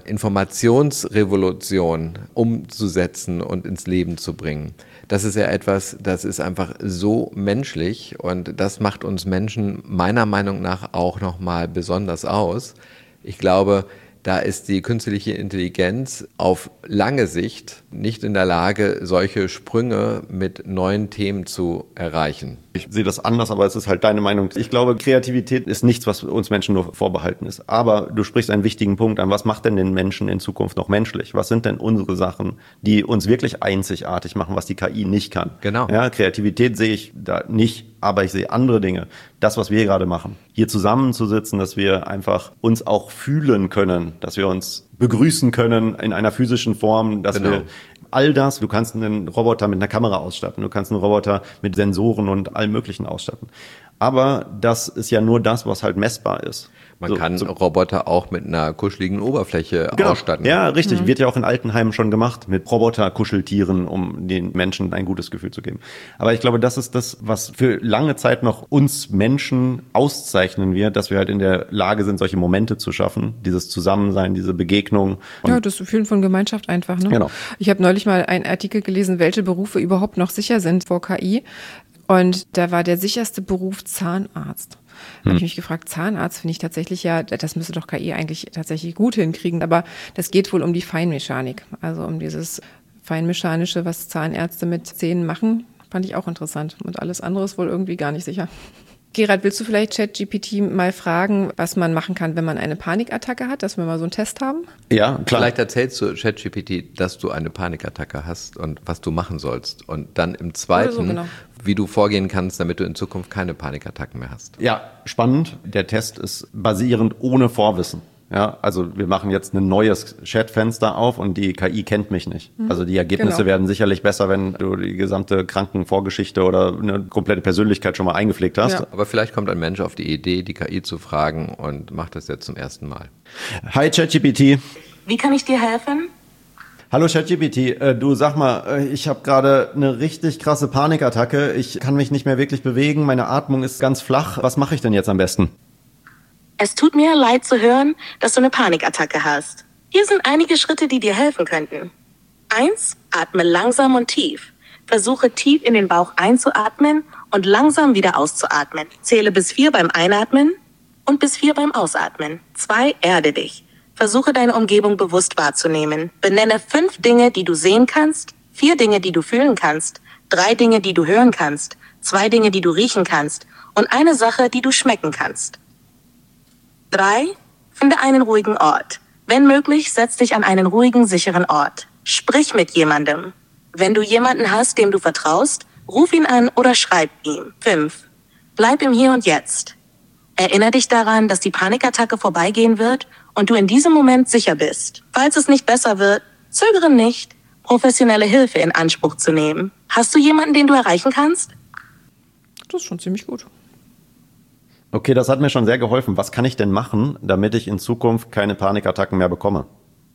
Informationsrevolution umzusetzen und ins Leben zu bringen. Das ist ja etwas, das ist einfach so menschlich und das macht uns Menschen meiner Meinung nach auch nochmal besonders aus. Ich glaube, da ist die künstliche Intelligenz auf lange Sicht nicht in der Lage, solche Sprünge mit neuen Themen zu erreichen. Ich sehe das anders, aber es ist halt deine Meinung. Ich glaube, Kreativität ist nichts, was uns Menschen nur vorbehalten ist. Aber du sprichst einen wichtigen Punkt an. Was macht denn den Menschen in Zukunft noch menschlich? Was sind denn unsere Sachen, die uns wirklich einzigartig machen, was die K I nicht kann? Genau. Ja, Kreativität sehe ich da nicht, aber ich sehe andere Dinge. Das, was wir gerade machen. Hier zusammenzusitzen, dass wir einfach uns auch fühlen können, dass wir uns begrüßen können in einer physischen Form, dass genau. wir all das, du kannst einen Roboter mit einer Kamera ausstatten, du kannst einen Roboter mit Sensoren und allem Möglichen ausstatten. Aber das ist ja nur das, was halt messbar ist. Man so, kann so. Roboter auch mit einer kuscheligen Oberfläche genau. ausstatten. Ja, richtig. Mhm. Wird ja auch in Altenheimen schon gemacht mit Roboter-Kuscheltieren, um den Menschen ein gutes Gefühl zu geben. Aber ich glaube, das ist das, was für lange Zeit noch uns Menschen auszeichnen wird, dass wir halt in der Lage sind, solche Momente zu schaffen. Dieses Zusammensein, diese Begegnung. Ja, das Gefühl von Gemeinschaft einfach. Ne? Genau. Ich habe neulich mal einen Artikel gelesen, welche Berufe überhaupt noch sicher sind vor K I. Und da war der sicherste Beruf Zahnarzt. Da habe ich mich gefragt, Zahnarzt finde ich tatsächlich ja, das müsste doch K I eigentlich tatsächlich gut hinkriegen. Aber das geht wohl um die Feinmechanik, also um dieses Feinmechanische, was Zahnärzte mit Zähnen machen, fand ich auch interessant. Und alles andere ist wohl irgendwie gar nicht sicher. Gerald, willst du vielleicht ChatGPT mal fragen, was man machen kann, wenn man eine Panikattacke hat, dass wir mal so einen Test haben? Ja, klar. Vielleicht erzählst du ChatGPT, dass du eine Panikattacke hast und was du machen sollst. Und dann im Zweiten, so, genau. wie du vorgehen kannst, damit du in Zukunft keine Panikattacken mehr hast. Ja, spannend. Der Test ist basierend ohne Vorwissen. Ja, also wir machen jetzt ein neues Chatfenster auf und die K I kennt mich nicht. Also die Ergebnisse Genau. werden sicherlich besser, wenn du die gesamte Krankenvorgeschichte oder eine komplette Persönlichkeit schon mal eingepflegt hast. Ja. Aber vielleicht kommt ein Mensch auf die Idee, die K I zu fragen und macht das jetzt zum ersten Mal. Hi ChatGPT. Wie kann ich dir helfen? Hallo ChatGPT, äh, du sag mal, äh, ich habe gerade eine richtig krasse Panikattacke. Ich kann mich nicht mehr wirklich bewegen, meine Atmung ist ganz flach. Was mache ich denn jetzt am besten? Es tut mir leid zu hören, dass du eine Panikattacke hast. Hier sind einige Schritte, die dir helfen könnten. Eins, atme langsam und tief. Versuche tief in den Bauch einzuatmen und langsam wieder auszuatmen. Zähle bis vier beim Einatmen und bis vier beim Ausatmen. Zwei, erde dich. Versuche deine Umgebung bewusst wahrzunehmen. Benenne fünf Dinge, die du sehen kannst, vier Dinge, die du fühlen kannst, drei Dinge, die du hören kannst, zwei Dinge, die du riechen kannst und eine Sache, die du schmecken kannst. drei. Finde einen ruhigen Ort. Wenn möglich, setz dich an einen ruhigen, sicheren Ort. Sprich mit jemandem. Wenn du jemanden hast, dem du vertraust, ruf ihn an oder schreib ihm. fünf. Bleib im Hier und Jetzt. Erinnere dich daran, dass die Panikattacke vorbeigehen wird und du in diesem Moment sicher bist. Falls es nicht besser wird, zögere nicht, professionelle Hilfe in Anspruch zu nehmen. Hast du jemanden, den du erreichen kannst? Das ist schon ziemlich gut. Okay, das hat mir schon sehr geholfen. Was kann ich denn machen, damit ich in Zukunft keine Panikattacken mehr bekomme?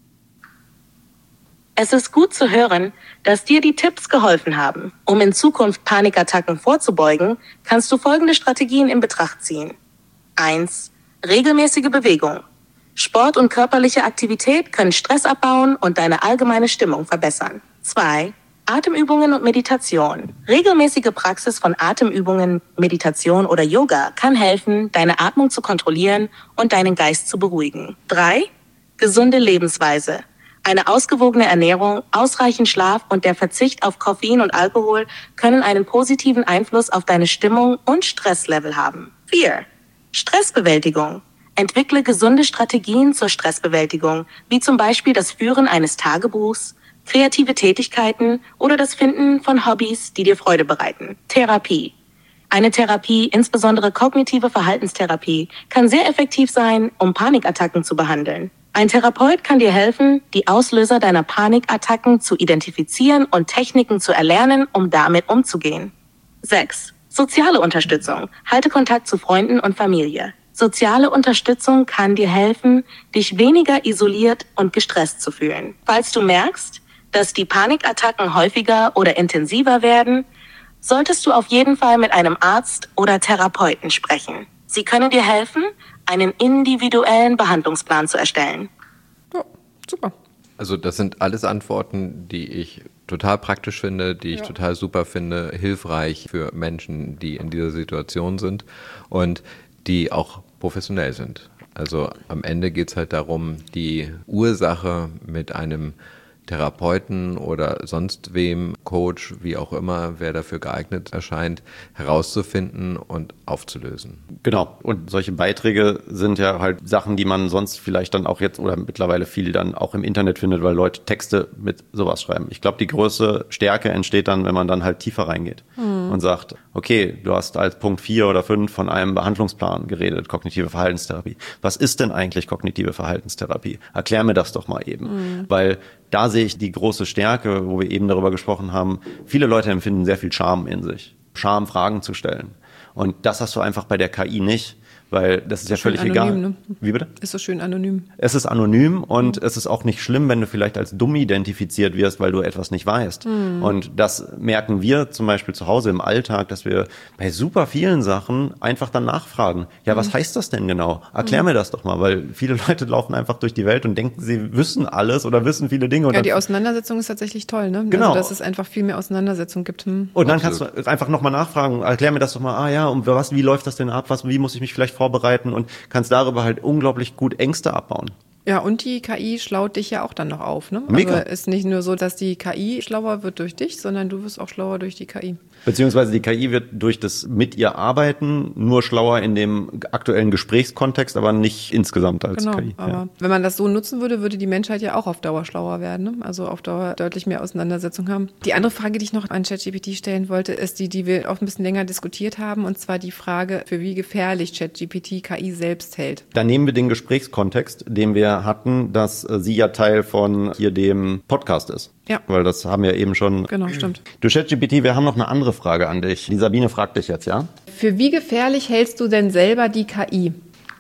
Es ist gut zu hören, dass dir die Tipps geholfen haben. Um in Zukunft Panikattacken vorzubeugen, kannst du folgende Strategien in Betracht ziehen. eins. Regelmäßige Bewegung. Sport und körperliche Aktivität können Stress abbauen und deine allgemeine Stimmung verbessern. zwei. Atemübungen und Meditation. Regelmäßige Praxis von Atemübungen, Meditation oder Yoga kann helfen, deine Atmung zu kontrollieren und deinen Geist zu beruhigen. drei. Gesunde Lebensweise. Eine ausgewogene Ernährung, ausreichend Schlaf und der Verzicht auf Koffein und Alkohol können einen positiven Einfluss auf deine Stimmung und Stresslevel haben. vier. Stressbewältigung. Entwickle gesunde Strategien zur Stressbewältigung, wie zum Beispiel das Führen eines Tagebuchs, kreative Tätigkeiten oder das Finden von Hobbys, die dir Freude bereiten. Therapie. Eine Therapie, insbesondere kognitive Verhaltenstherapie, kann sehr effektiv sein, um Panikattacken zu behandeln. Ein Therapeut kann dir helfen, die Auslöser deiner Panikattacken zu identifizieren und Techniken zu erlernen, um damit umzugehen. sechs. Soziale Unterstützung. Halte Kontakt zu Freunden und Familie. Soziale Unterstützung kann dir helfen, dich weniger isoliert und gestresst zu fühlen. Falls du merkst, dass die Panikattacken häufiger oder intensiver werden, solltest du auf jeden Fall mit einem Arzt oder Therapeuten sprechen. Sie können dir helfen, einen individuellen Behandlungsplan zu erstellen. Ja, super. Also das sind alles Antworten, die ich total praktisch finde, die ich ja. total super finde, hilfreich für Menschen, die in dieser Situation sind und die auch professionell sind. Also am Ende geht es halt darum, die Ursache mit einem Therapeuten oder sonst wem, Coach, wie auch immer, wer dafür geeignet erscheint, herauszufinden und aufzulösen. Genau. Und solche Beiträge sind ja halt Sachen, die man sonst vielleicht dann auch jetzt oder mittlerweile viel dann auch im Internet findet, weil Leute Texte mit sowas schreiben. Ich glaube, die größte Stärke entsteht dann, wenn man dann halt tiefer reingeht mhm. und sagt, okay, du hast als Punkt vier oder fünf von einem Behandlungsplan geredet, kognitive Verhaltenstherapie. Was ist denn eigentlich kognitive Verhaltenstherapie? Erklär mir das doch mal eben. Mhm. Weil da sehe ich die große Stärke, wo wir eben darüber gesprochen haben. Viele Leute empfinden sehr viel Scham in sich. Scham, Fragen zu stellen. Und das hast du einfach bei der K I nicht, weil das ist ja völlig anonym, egal. Ne? Wie bitte? Ist so schön anonym. Es ist anonym und mhm. es ist auch nicht schlimm, wenn du vielleicht als dumm identifiziert wirst, weil du etwas nicht weißt. Mhm. Und das merken wir zum Beispiel zu Hause im Alltag, dass wir bei super vielen Sachen einfach dann nachfragen. Ja, was mhm. heißt das denn genau? Erklär mhm. mir das doch mal, weil viele Leute laufen einfach durch die Welt und denken, sie wissen alles oder wissen viele Dinge. Und ja, die Auseinandersetzung ist tatsächlich toll, ne? Genau. Also, dass es einfach viel mehr Auseinandersetzung gibt. Hm. Und dann Absolut. kannst du einfach nochmal nachfragen, erklär mir das doch mal, ah ja, und was, wie läuft das denn ab? Was, wie muss ich mich vielleicht vorbereiten? Und kannst darüber halt unglaublich gut Ängste abbauen. Ja, und die K I schlaut dich ja auch dann noch auf, ne? Mega. Also ist nicht nur so, dass die K I schlauer wird durch dich, sondern du wirst auch schlauer durch die K I. Beziehungsweise die K I wird durch das mit ihr arbeiten nur schlauer in dem aktuellen Gesprächskontext, aber nicht insgesamt als genau, K I. Aber ja. wenn man das so nutzen würde, würde die Menschheit ja auch auf Dauer schlauer werden, ne? Also auf Dauer deutlich mehr Auseinandersetzung haben. Die andere Frage, die ich noch an ChatGPT stellen wollte, ist die, die wir auch ein bisschen länger diskutiert haben, und zwar die Frage, für wie gefährlich ChatGPT K I selbst hält. Da nehmen wir den Gesprächskontext, den wir hatten, dass sie ja Teil von hier dem Podcast ist. Ja. Weil das haben wir eben schon. Genau, stimmt. Du ChatGPT, wir haben noch eine andere Frage an dich. Die Sabine fragt dich jetzt, ja? Für wie gefährlich hältst du denn selber die K I?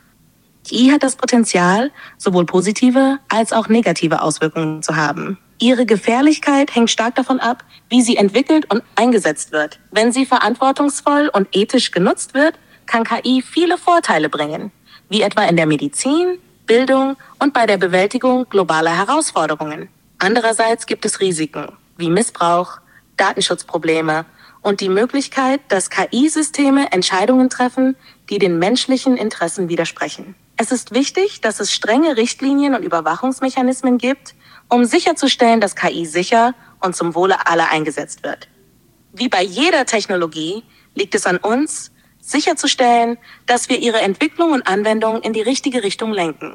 K I hat das Potenzial, sowohl positive als auch negative Auswirkungen zu haben. Ihre Gefährlichkeit hängt stark davon ab, wie sie entwickelt und eingesetzt wird. Wenn sie verantwortungsvoll und ethisch genutzt wird, kann K I viele Vorteile bringen, wie etwa in der Medizin, Bildung und bei der Bewältigung globaler Herausforderungen. Andererseits gibt es Risiken wie Missbrauch, Datenschutzprobleme und die Möglichkeit, dass K I-Systeme Entscheidungen treffen, die den menschlichen Interessen widersprechen. Es ist wichtig, dass es strenge Richtlinien und Überwachungsmechanismen gibt, um sicherzustellen, dass K I sicher und zum Wohle aller eingesetzt wird. Wie bei jeder Technologie liegt es an uns, sicherzustellen, dass wir ihre Entwicklung und Anwendung in die richtige Richtung lenken.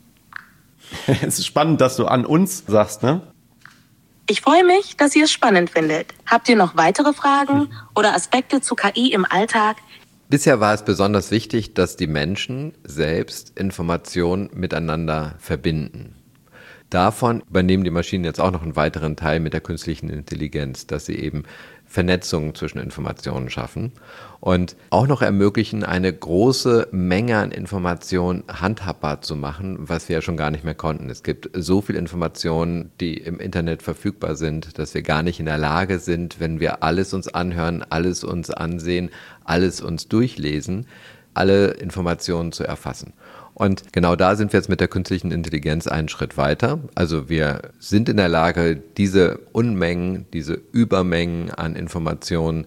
Es ist spannend, dass du an uns sagst, ne? Ich freue mich, dass ihr es spannend findet. Habt ihr noch weitere Fragen oder Aspekte zu K I im Alltag? Bisher war es besonders wichtig, dass die Menschen selbst Informationen miteinander verbinden. Davon übernehmen die Maschinen jetzt auch noch einen weiteren Teil mit der künstlichen Intelligenz, dass sie eben Vernetzungen zwischen Informationen schaffen und auch noch ermöglichen, eine große Menge an Informationen handhabbar zu machen, was wir ja schon gar nicht mehr konnten. Es gibt so viel Informationen, die im Internet verfügbar sind, dass wir gar nicht in der Lage sind, wenn wir alles uns anhören, alles uns ansehen, alles uns durchlesen, alle Informationen zu erfassen. Und genau da sind wir jetzt mit der künstlichen Intelligenz einen Schritt weiter. Also wir sind in der Lage, diese Unmengen, diese Übermengen an Informationen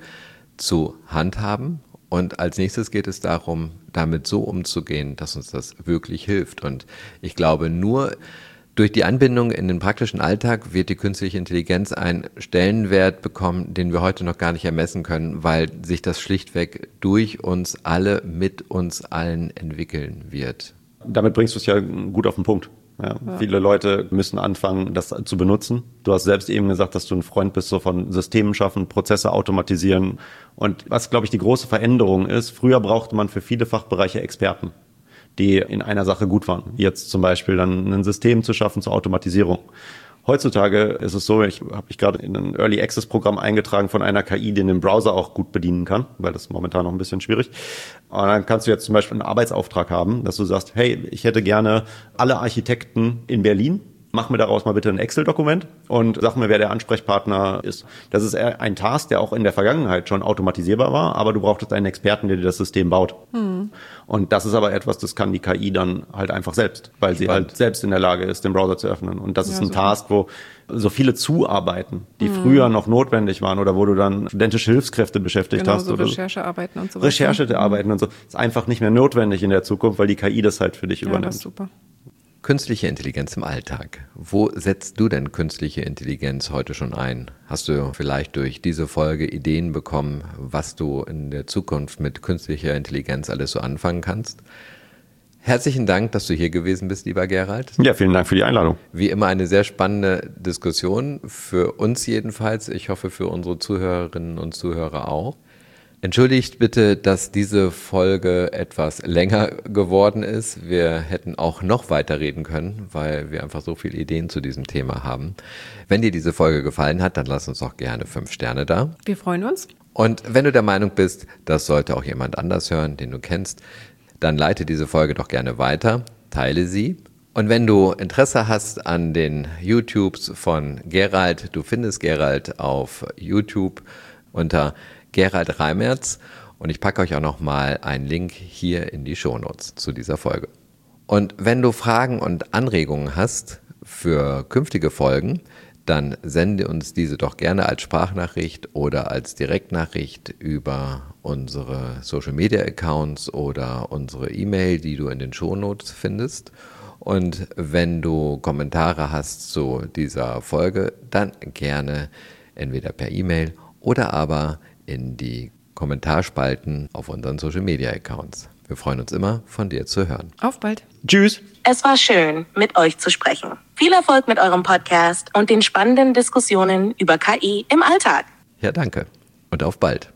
zu handhaben. Und als nächstes geht es darum, damit so umzugehen, dass uns das wirklich hilft. Und ich glaube, nur durch die Anbindung in den praktischen Alltag wird die künstliche Intelligenz einen Stellenwert bekommen, den wir heute noch gar nicht ermessen können, weil sich das schlichtweg durch uns alle, mit uns allen entwickeln wird. Damit bringst du es ja gut auf den Punkt. Ja, ja. Viele Leute müssen anfangen, das zu benutzen. Du hast selbst eben gesagt, dass du ein Freund bist so von Systemen schaffen, Prozesse automatisieren. Und was, glaube ich, die große Veränderung ist, früher brauchte man für viele Fachbereiche Experten, die in einer Sache gut waren. Jetzt zum Beispiel dann ein System zu schaffen zur Automatisierung. Heutzutage ist es so, ich habe mich gerade in ein Early Access Programm eingetragen von einer K I, die den Browser auch gut bedienen kann, weil das ist momentan noch ein bisschen schwierig. Und dann kannst du jetzt zum Beispiel einen Arbeitsauftrag haben, dass du sagst, hey, ich hätte gerne alle Architekten in Berlin. Mach mir daraus mal bitte ein Excel-Dokument und sag mir, wer der Ansprechpartner ist. Das ist ein Task, der auch in der Vergangenheit schon automatisierbar war, aber du brauchtest einen Experten, der dir das System baut. Hm. Und das ist aber etwas, das kann die K I dann halt einfach selbst, weil sie halt selbst in der Lage ist, den Browser zu öffnen. Und das ja, ist ein super. Task, wo so viele zuarbeiten, die hm. früher noch notwendig waren oder wo du dann studentische Hilfskräfte beschäftigt genau, hast. So oder Recherchearbeiten und so weiter. Recherchearbeiten und so. Ist einfach nicht mehr notwendig in der Zukunft, weil die K I das halt für dich ja, übernimmt. Das ist super. Künstliche Intelligenz im Alltag. Wo setzt du denn künstliche Intelligenz heute schon ein? Hast du vielleicht durch diese Folge Ideen bekommen, was du in der Zukunft mit künstlicher Intelligenz alles so anfangen kannst? Herzlichen Dank, dass du hier gewesen bist, lieber Gerald. Ja, vielen Dank für die Einladung. Wie immer eine sehr spannende Diskussion, für uns jedenfalls. Ich hoffe, für unsere Zuhörerinnen und Zuhörer auch. Entschuldigt bitte, dass diese Folge etwas länger geworden ist. Wir hätten auch noch weiter reden können, weil wir einfach so viele Ideen zu diesem Thema haben. Wenn dir diese Folge gefallen hat, dann lass uns auch gerne fünf Sterne da. Wir freuen uns. Und wenn du der Meinung bist, das sollte auch jemand anders hören, den du kennst, dann leite diese Folge doch gerne weiter, teile sie. Und wenn du Interesse hast an den YouTubes von Gerald, du findest Gerald auf YouTube unter Gerald Reimertz und ich packe euch auch nochmal einen Link hier in die Shownotes zu dieser Folge. Und wenn du Fragen und Anregungen hast für künftige Folgen, dann sende uns diese doch gerne als Sprachnachricht oder als Direktnachricht über unsere Social Media Accounts oder unsere E-Mail, die du in den Shownotes findest. Und wenn du Kommentare hast zu dieser Folge, dann gerne entweder per E-Mail oder aber in die Kommentarspalten auf unseren Social Media Accounts. Wir freuen uns immer, von dir zu hören. Auf bald. Tschüss. Es war schön, mit euch zu sprechen. Viel Erfolg mit eurem Podcast und den spannenden Diskussionen über K I im Alltag. Ja, danke. Und auf bald.